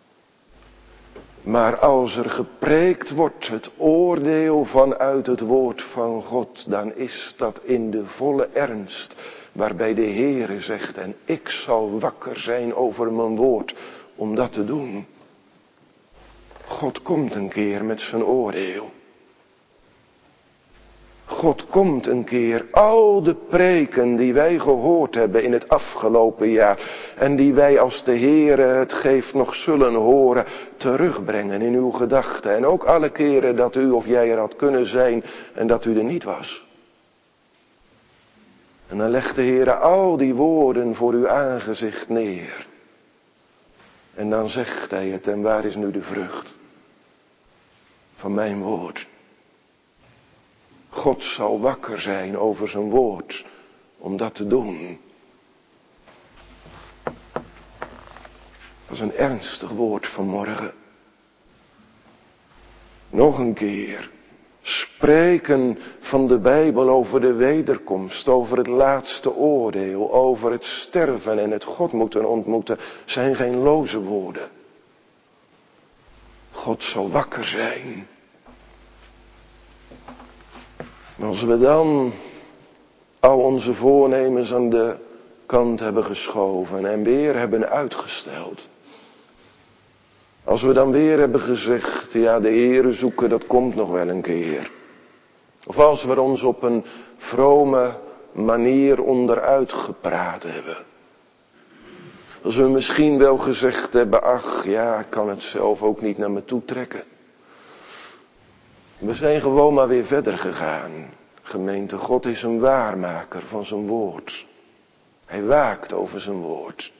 Maar als er gepreekt wordt het oordeel vanuit het woord van God, dan is dat in de volle ernst. Waarbij de Heere zegt, en ik zal wakker zijn over mijn woord om dat te doen. God komt een keer met zijn oordeel. God komt een keer al de preken die wij gehoord hebben in het afgelopen jaar. En die wij als de Heere het geeft nog zullen horen, terugbrengen in uw gedachten. En ook alle keren dat u of jij er had kunnen zijn en dat u er niet was. En dan legt de Heere al die woorden voor uw aangezicht neer. En dan zegt hij het, en waar is nu de vrucht van mijn woord? God zal wakker zijn over zijn woord om dat te doen. Dat is een ernstig woord vanmorgen. Nog een keer. Spreken van de Bijbel over de wederkomst, over het laatste oordeel, over het sterven en het God moeten ontmoeten, zijn geen loze woorden. God zal wakker zijn. Als we dan al onze voornemens aan de kant hebben geschoven en weer hebben uitgesteld. Als we dan weer hebben gezegd, ja, de Heere zoeken, dat komt nog wel een keer. Of als we ons op een vrome manier onderuit gepraat hebben. Als we misschien wel gezegd hebben, ach ja, ik kan het zelf ook niet naar me toe trekken. We zijn gewoon maar weer verder gegaan. Gemeente, God is een waarmaker van zijn woord. Hij waakt over zijn woord.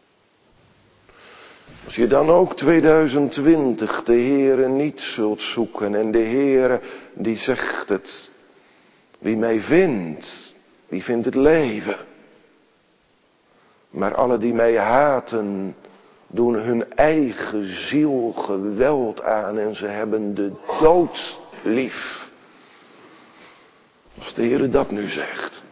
Als je dan ook 2020 de Heere niet zult zoeken en de Heere die zegt het. Wie mij vindt, die vindt het leven. Maar alle die mij haten, doen hun eigen ziel geweld aan en ze hebben de dood lief. Als de Heere dat nu zegt.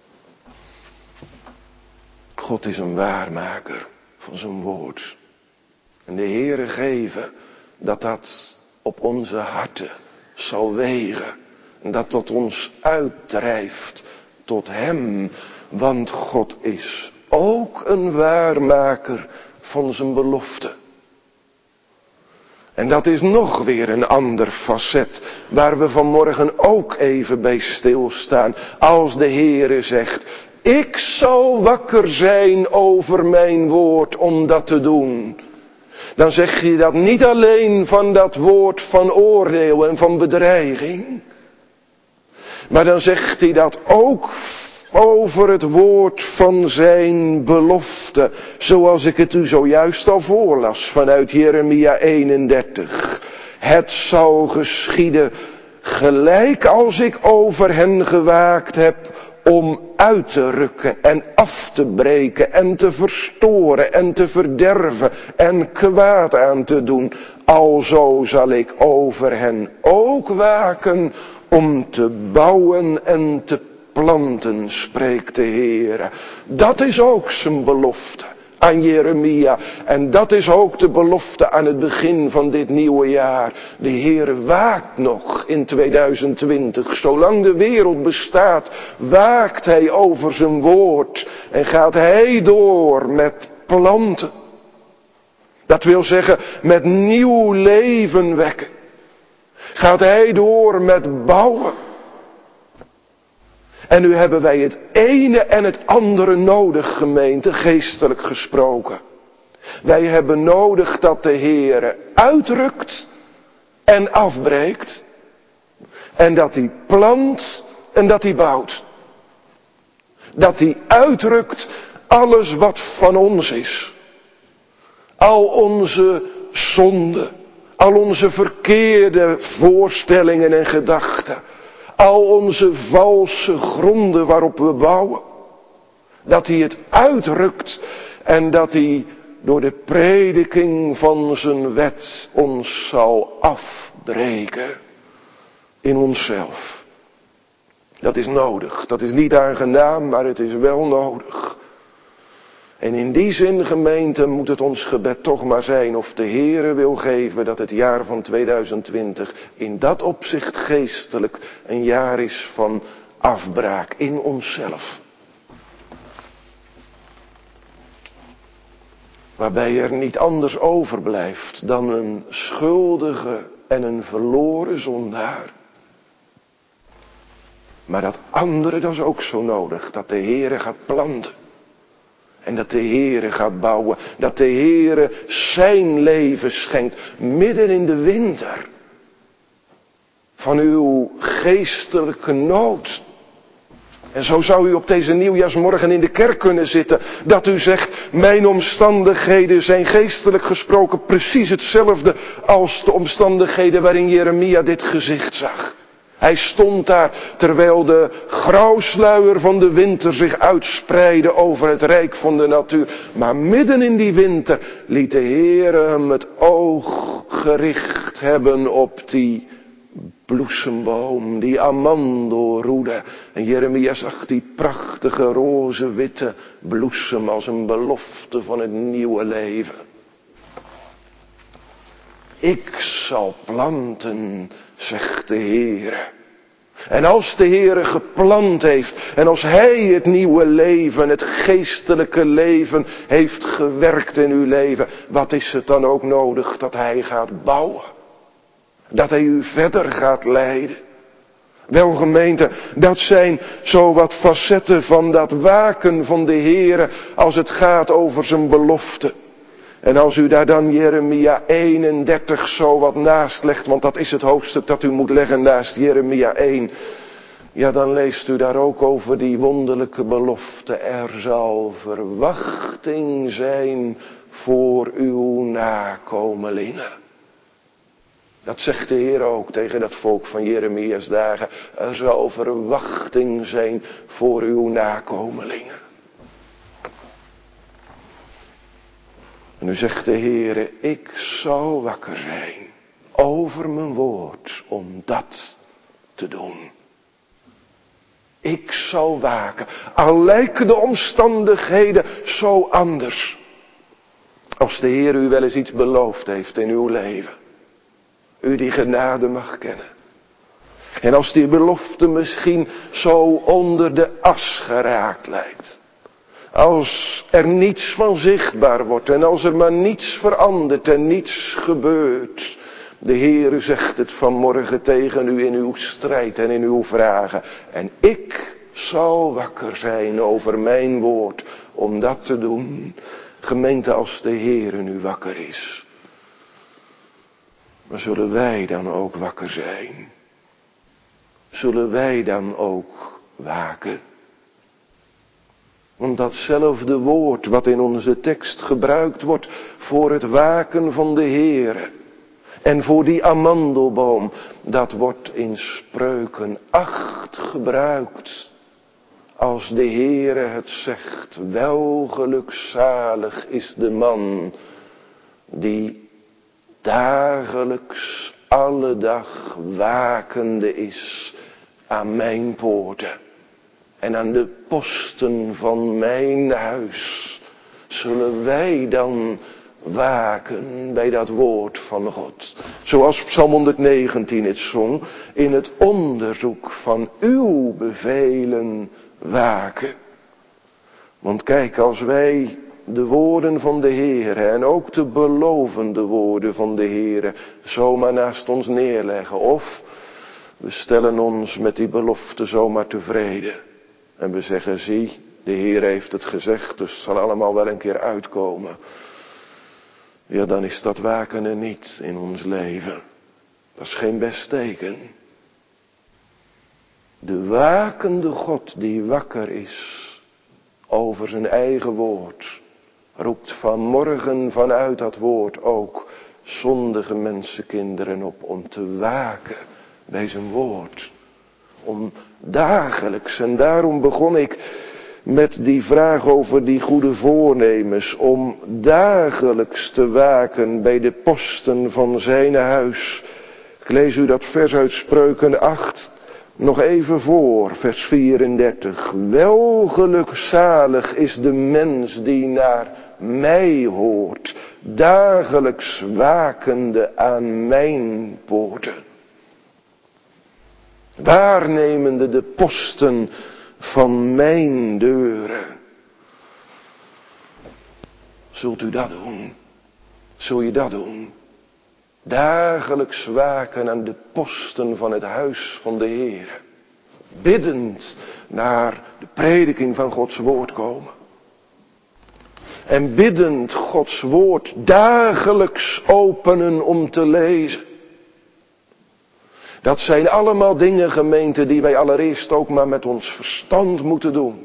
God is een waarmaker van zijn woord. En de Heere geven dat dat op onze harten zal wegen. En dat tot ons uitdrijft tot hem. Want God is ook een waarmaker van zijn belofte. En dat is nog weer een ander facet, waar we vanmorgen ook even bij stilstaan. Als de Heere zegt, ik zal wakker zijn over mijn woord om dat te doen. Dan zeg je dat niet alleen van dat woord van oordeel en van bedreiging. Maar dan zegt hij dat ook over het woord van zijn belofte. Zoals ik het u zojuist al voorlas vanuit Jeremia 31. Het zal geschieden gelijk als ik over hen gewaakt heb om uit te rukken en af te breken en te verstoren en te verderven en kwaad aan te doen. Alzo zal ik over hen ook waken om te bouwen en te planten, spreekt de Heere. Dat is ook zijn belofte aan Jeremia. En dat is ook de belofte aan het begin van dit nieuwe jaar. De Heere waakt nog in 2020. Zolang de wereld bestaat, waakt Hij over zijn woord. En gaat Hij door met planten. Dat wil zeggen met nieuw leven wekken. Gaat Hij door met bouwen. En nu hebben wij het ene en het andere nodig, gemeente, geestelijk gesproken. Wij hebben nodig dat de Heere uitrukt en afbreekt. En dat Hij plant en dat Hij bouwt. Dat Hij uitrukt alles wat van ons is. Al onze zonden, al onze verkeerde voorstellingen en gedachten. Al onze valse gronden waarop we bouwen. Dat Hij het uitrukt en dat Hij door de prediking van zijn wet ons zal afbreken in onszelf. Dat is nodig. Dat is niet aangenaam, maar het is wel nodig. En in die zin, gemeente, moet het ons gebed toch maar zijn of de Heere wil geven dat het jaar van 2020 in dat opzicht geestelijk een jaar is van afbraak in onszelf. Waarbij er niet anders overblijft dan een schuldige en een verloren zondaar. Maar dat andere, dat is ook zo nodig, dat de Heere gaat planten. En dat de Heere gaat bouwen. Dat de Heere zijn leven schenkt. Midden in de winter. Van uw geestelijke nood. En zo zou u op deze nieuwjaarsmorgen in de kerk kunnen zitten. Dat u zegt, mijn omstandigheden zijn geestelijk gesproken precies hetzelfde als de omstandigheden waarin Jeremia dit gezicht zag. Hij stond daar terwijl de grauwsluier van de winter zich uitspreidde over het rijk van de natuur. Maar midden in die winter liet de Heere hem het oog gericht hebben op die bloesemboom, die amandelroede. En Jeremia zag die prachtige roze witte bloesem als een belofte van het nieuwe leven. Ik zal planten, zegt de Heere. En als de Heere geplant heeft en als Hij het nieuwe leven, het geestelijke leven heeft gewerkt in uw leven, wat is het dan ook nodig dat Hij gaat bouwen? Dat Hij u verder gaat leiden? Wel, gemeente, dat zijn zo wat facetten van dat waken van de Heere als het gaat over zijn belofte. En als u daar dan Jeremia 31 zo wat naast legt, want dat is het hoofdstuk dat u moet leggen naast Jeremia 1. Ja, dan leest u daar ook over die wonderlijke belofte. Er zal verwachting zijn voor uw nakomelingen. Dat zegt de Heer ook tegen dat volk van Jeremia's dagen. Er zal verwachting zijn voor uw nakomelingen. En nu zegt de Heere, ik zal wakker zijn over mijn woord om dat te doen. Ik zal waken, al lijken de omstandigheden zo anders. Als de Heer u wel eens iets beloofd heeft in uw leven. U die genade mag kennen. En als die belofte misschien zo onder de as geraakt lijkt. Als er niets van zichtbaar wordt en als er maar niets verandert en niets gebeurt. De Heere zegt het vanmorgen tegen u in uw strijd en in uw vragen. En ik zal wakker zijn over mijn woord om dat te doen. Gemeente, als de Heere nu wakker is. Maar zullen wij dan ook wakker zijn? Zullen wij dan ook waken? Want datzelfde woord wat in onze tekst gebruikt wordt voor het waken van de Heere. En voor die amandelboom, dat wordt in Spreuken 8 gebruikt. Als de Heere het zegt, welgelukzalig is de man die dagelijks alle dag wakende is aan mijn poorten. En aan de posten van mijn huis zullen wij dan waken bij dat woord van God. Zoals Psalm 119 het zong, in het onderzoek van uw bevelen waken. Want kijk, als wij de woorden van de Heere en ook de belovende woorden van de Heere zomaar naast ons neerleggen, of we stellen ons met die belofte zomaar tevreden. En we zeggen, zie, de Heer heeft het gezegd, dus het zal allemaal wel een keer uitkomen. Ja, dan is dat waken er niet in ons leven. Dat is geen best teken. De wakende God die wakker is over zijn eigen woord, roept vanmorgen vanuit dat woord ook zondige mensenkinderen op om te waken bij zijn woord. Om dagelijks, en daarom begon ik met die vraag over die goede voornemens, om dagelijks te waken bij de posten van zijn huis. Ik lees u dat vers uit Spreuken 8 nog even voor, vers 34. Welgelukzalig is de mens die naar mij hoort, dagelijks wakende aan mijn poorten. Waarnemende de posten van mijn deuren. Zult u dat doen? Zul je dat doen? Dagelijks waken aan de posten van het huis van de Heer. Biddend naar de prediking van Gods woord komen. En biddend Gods woord dagelijks openen om te lezen. Dat zijn allemaal dingen, gemeente, die wij allereerst ook maar met ons verstand moeten doen.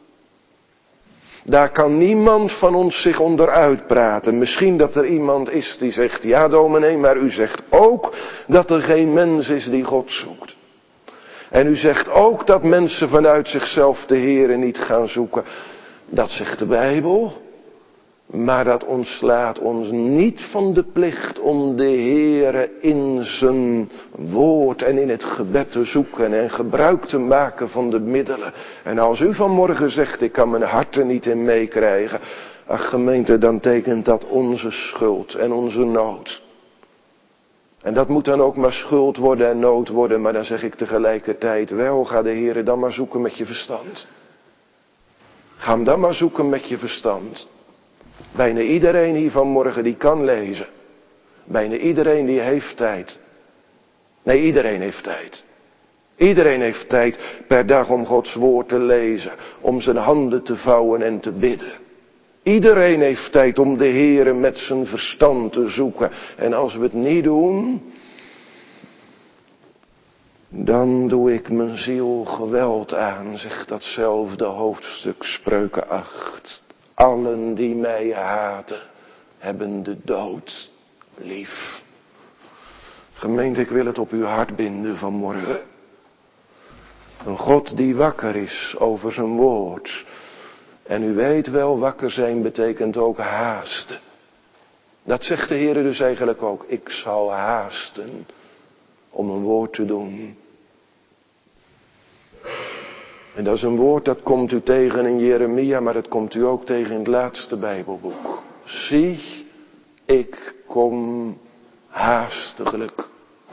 Daar kan niemand van ons zich onderuit praten. Misschien dat er iemand is die zegt, ja dominee, maar u zegt ook dat er geen mens is die God zoekt. En u zegt ook dat mensen vanuit zichzelf de Heere niet gaan zoeken. Dat zegt de Bijbel. Maar dat ontslaat ons niet van de plicht om de Heere in zijn woord en in het gebed te zoeken en gebruik te maken van de middelen. En als u vanmorgen zegt, ik kan mijn hart er niet in meekrijgen. Ach gemeente, dan tekent dat onze schuld en onze nood. En dat moet dan ook maar schuld worden en nood worden, maar dan zeg ik tegelijkertijd wel, ga de Heere dan maar zoeken met je verstand. Ga hem dan maar zoeken met je verstand. Bijna iedereen hier vanmorgen die kan lezen. Bijna iedereen die heeft tijd. Nee, iedereen heeft tijd. Iedereen heeft tijd per dag om Gods woord te lezen. Om zijn handen te vouwen en te bidden. Iedereen heeft tijd om de Heere met zijn verstand te zoeken. En als we het niet doen, dan doe ik mijn ziel geweld aan, zegt datzelfde hoofdstuk Spreuken 8. Allen die mij haten, hebben de dood lief. Gemeente, ik wil het op uw hart binden vanmorgen. Een God die wakker is over zijn woord. En u weet wel, wakker zijn betekent ook haasten. Dat zegt de Heer dus eigenlijk ook. Ik zal haasten om een woord te doen. En dat is een woord dat komt u tegen in Jeremia, maar dat komt u ook tegen in het laatste Bijbelboek. Zie, ik kom haastiglijk.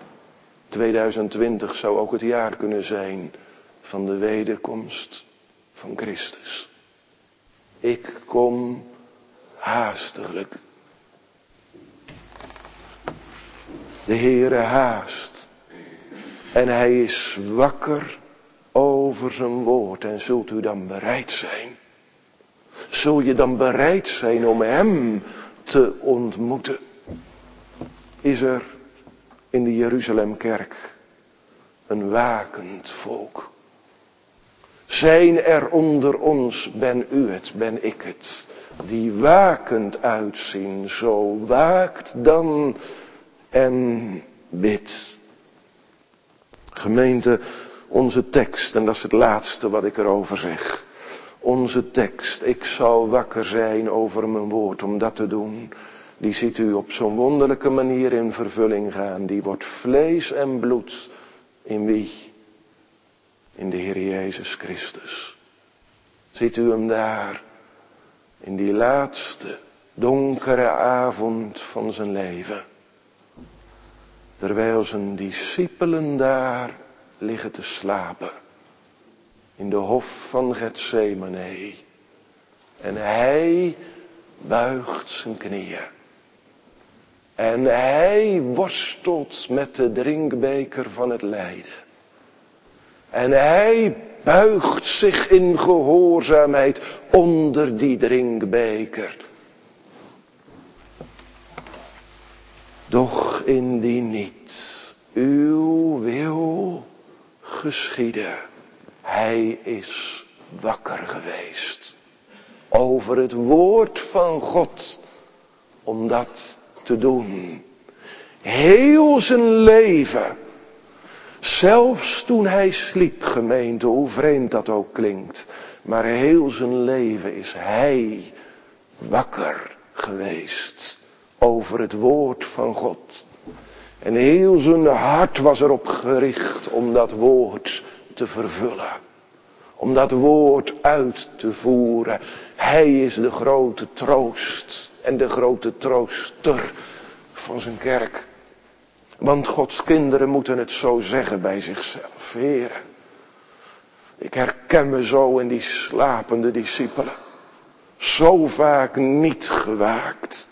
2020 zou ook het jaar kunnen zijn van de wederkomst van Christus. Ik kom haastiglijk. De Heere haast. En hij is wakker over zijn woord. En zult u dan bereid zijn? Zul je dan bereid zijn om hem te ontmoeten? Is er in de Jeruzalemkerk een wakend volk? Zijn er onder ons, ben u het, ben ik het, die wakend uitzien, zo waakt dan en bidt. Gemeente, onze tekst, en dat is het laatste wat ik erover zeg. Onze tekst, ik zal wakker zijn over mijn woord om dat te doen. Die ziet u op zo'n wonderlijke manier in vervulling gaan. Die wordt vlees en bloed. In wie? In de Heer Jezus Christus. Ziet u hem daar? In die laatste donkere avond van zijn leven. Terwijl zijn discipelen daar liggen te slapen. In de hof van Getsemane. En hij buigt zijn knieën. En hij worstelt met de drinkbeker van het lijden. En hij buigt zich in gehoorzaamheid onder die drinkbeker. Doch indien niet uw wil geschieden. Hij is wakker geweest over het woord van God om dat te doen. Heel zijn leven, zelfs toen hij sliep, gemeente, hoe vreemd dat ook klinkt, maar heel zijn leven is hij wakker geweest over het woord van God. En heel zijn hart was erop gericht om dat woord te vervullen. Om dat woord uit te voeren. Hij is de grote troost en de grote trooster van zijn kerk. Want Gods kinderen moeten het zo zeggen bij zichzelf. Heere, ik herken me zo in die slapende discipelen. Zo vaak niet gewaakt.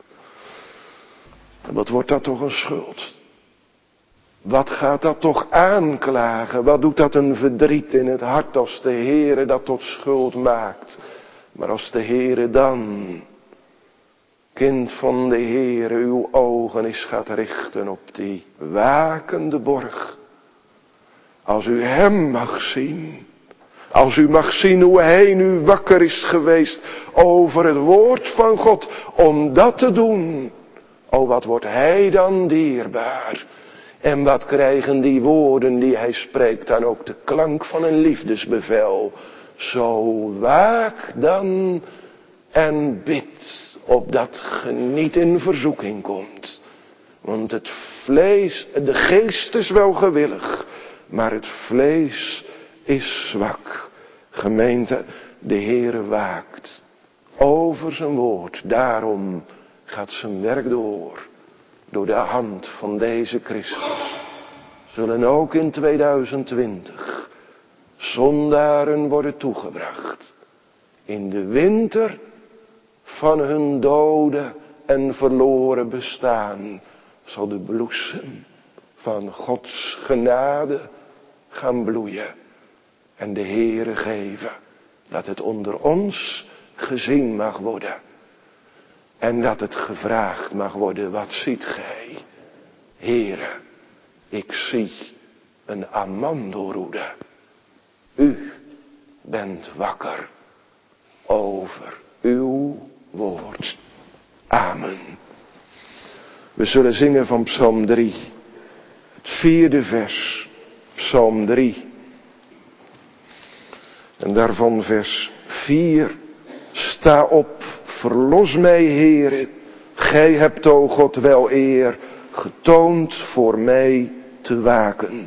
En wat wordt dat toch een schuld? Wat gaat dat toch aanklagen? Wat doet dat een verdriet in het hart als de Heere dat tot schuld maakt? Maar als de Heere dan, kind van de Heere, uw ogen eens gaat richten op die wakende borg. Als u hem mag zien. Als u mag zien hoe hij nu wakker is geweest over het woord van God. Om dat te doen. O, wat wordt hij dan dierbaar. En wat krijgen die woorden die hij spreekt dan ook de klank van een liefdesbevel. Zo waak dan en bid, opdat ge niet in verzoeking komt. Want het vlees, de geest is wel gewillig, maar het vlees is zwak. Gemeente, de Heere waakt over zijn woord. Daarom gaat zijn werk door. Door de hand van deze Christus. Zullen ook in 2020 zondaren worden toegebracht. In de winter van hun dode en verloren bestaan. Zal de bloesem van Gods genade gaan bloeien. En de Heere geven dat het onder ons gezien mag worden. En dat het gevraagd mag worden, wat ziet gij? Heere, ik zie een amandelroede. U bent wakker over uw woord. Amen. We zullen zingen van Psalm 3. Het 4e vers. Psalm 3. En daarvan vers 4. Sta op, verlos mij, Heere. Gij hebt, o God, wel eer getoond voor mij te waken.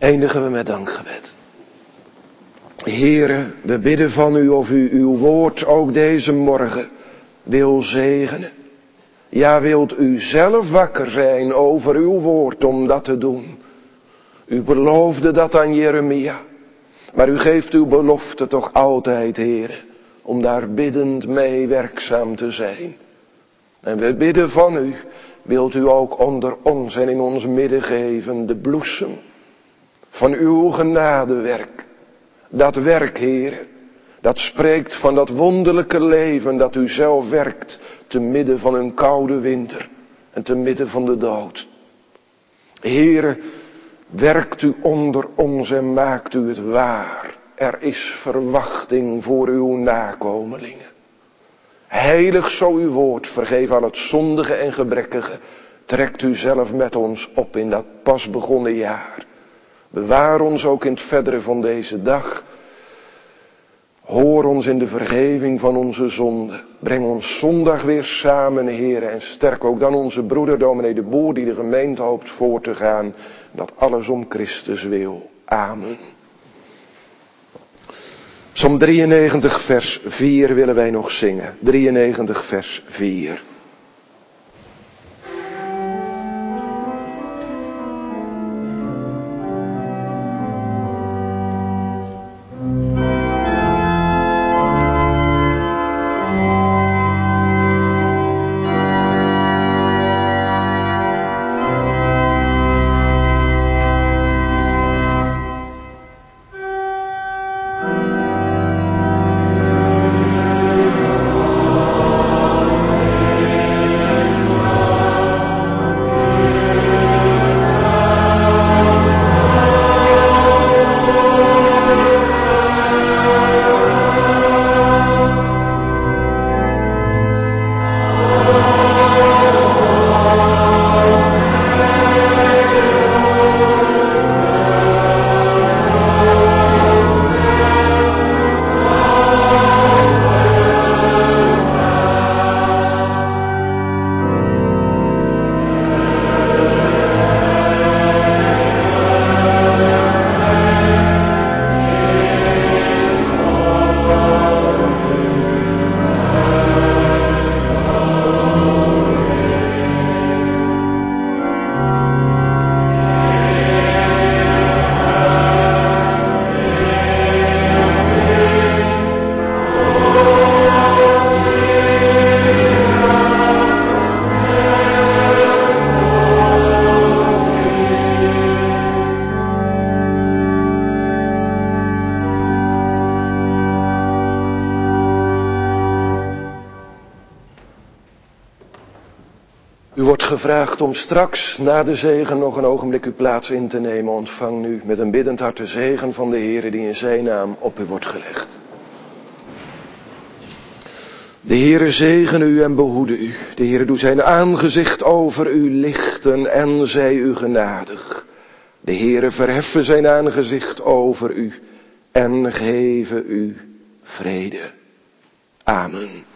eindigen we met dankgebed. Heere, we bidden van u of u uw woord ook deze morgen wil zegenen. Ja, wilt u zelf wakker zijn over uw woord om dat te doen. U beloofde dat aan Jeremia. Maar u geeft uw belofte toch altijd, Heere, om daar biddend mee werkzaam te zijn. En we bidden van u, wilt u ook onder ons en in ons midden geven de bloesem van uw genadewerk. Dat werk, Heere, dat spreekt van dat wonderlijke leven dat u zelf werkt te midden van een koude winter en te midden van de dood. Heere, werkt u onder ons en maakt u het waar. Er is verwachting voor uw nakomelingen. Heilig zo uw woord, vergeef al het zondige en gebrekkige. Trekt u zelf met ons op in dat pas begonnen jaar. Bewaar ons ook in het verdere van deze dag. Hoor ons in de vergeving van onze zonden. Breng ons zondag weer samen, Heere. En sterk ook dan onze broeder dominee de Boer die de gemeente hoopt voor te gaan. Dat alles om Christus wil. Amen. Psalm 93 vers 4 willen wij nog zingen. 93 vers 4. Gevraagd om straks na de zegen nog een ogenblik uw plaats in te nemen. Ontvang nu met een biddend hart de zegen van de Heere die in zijn naam op u wordt gelegd. De Heere zegene u en behoede u. De Heere doet zijn aangezicht over u lichten en zij u genadig. De Heere verheffe zijn aangezicht over u en geven u vrede. Amen.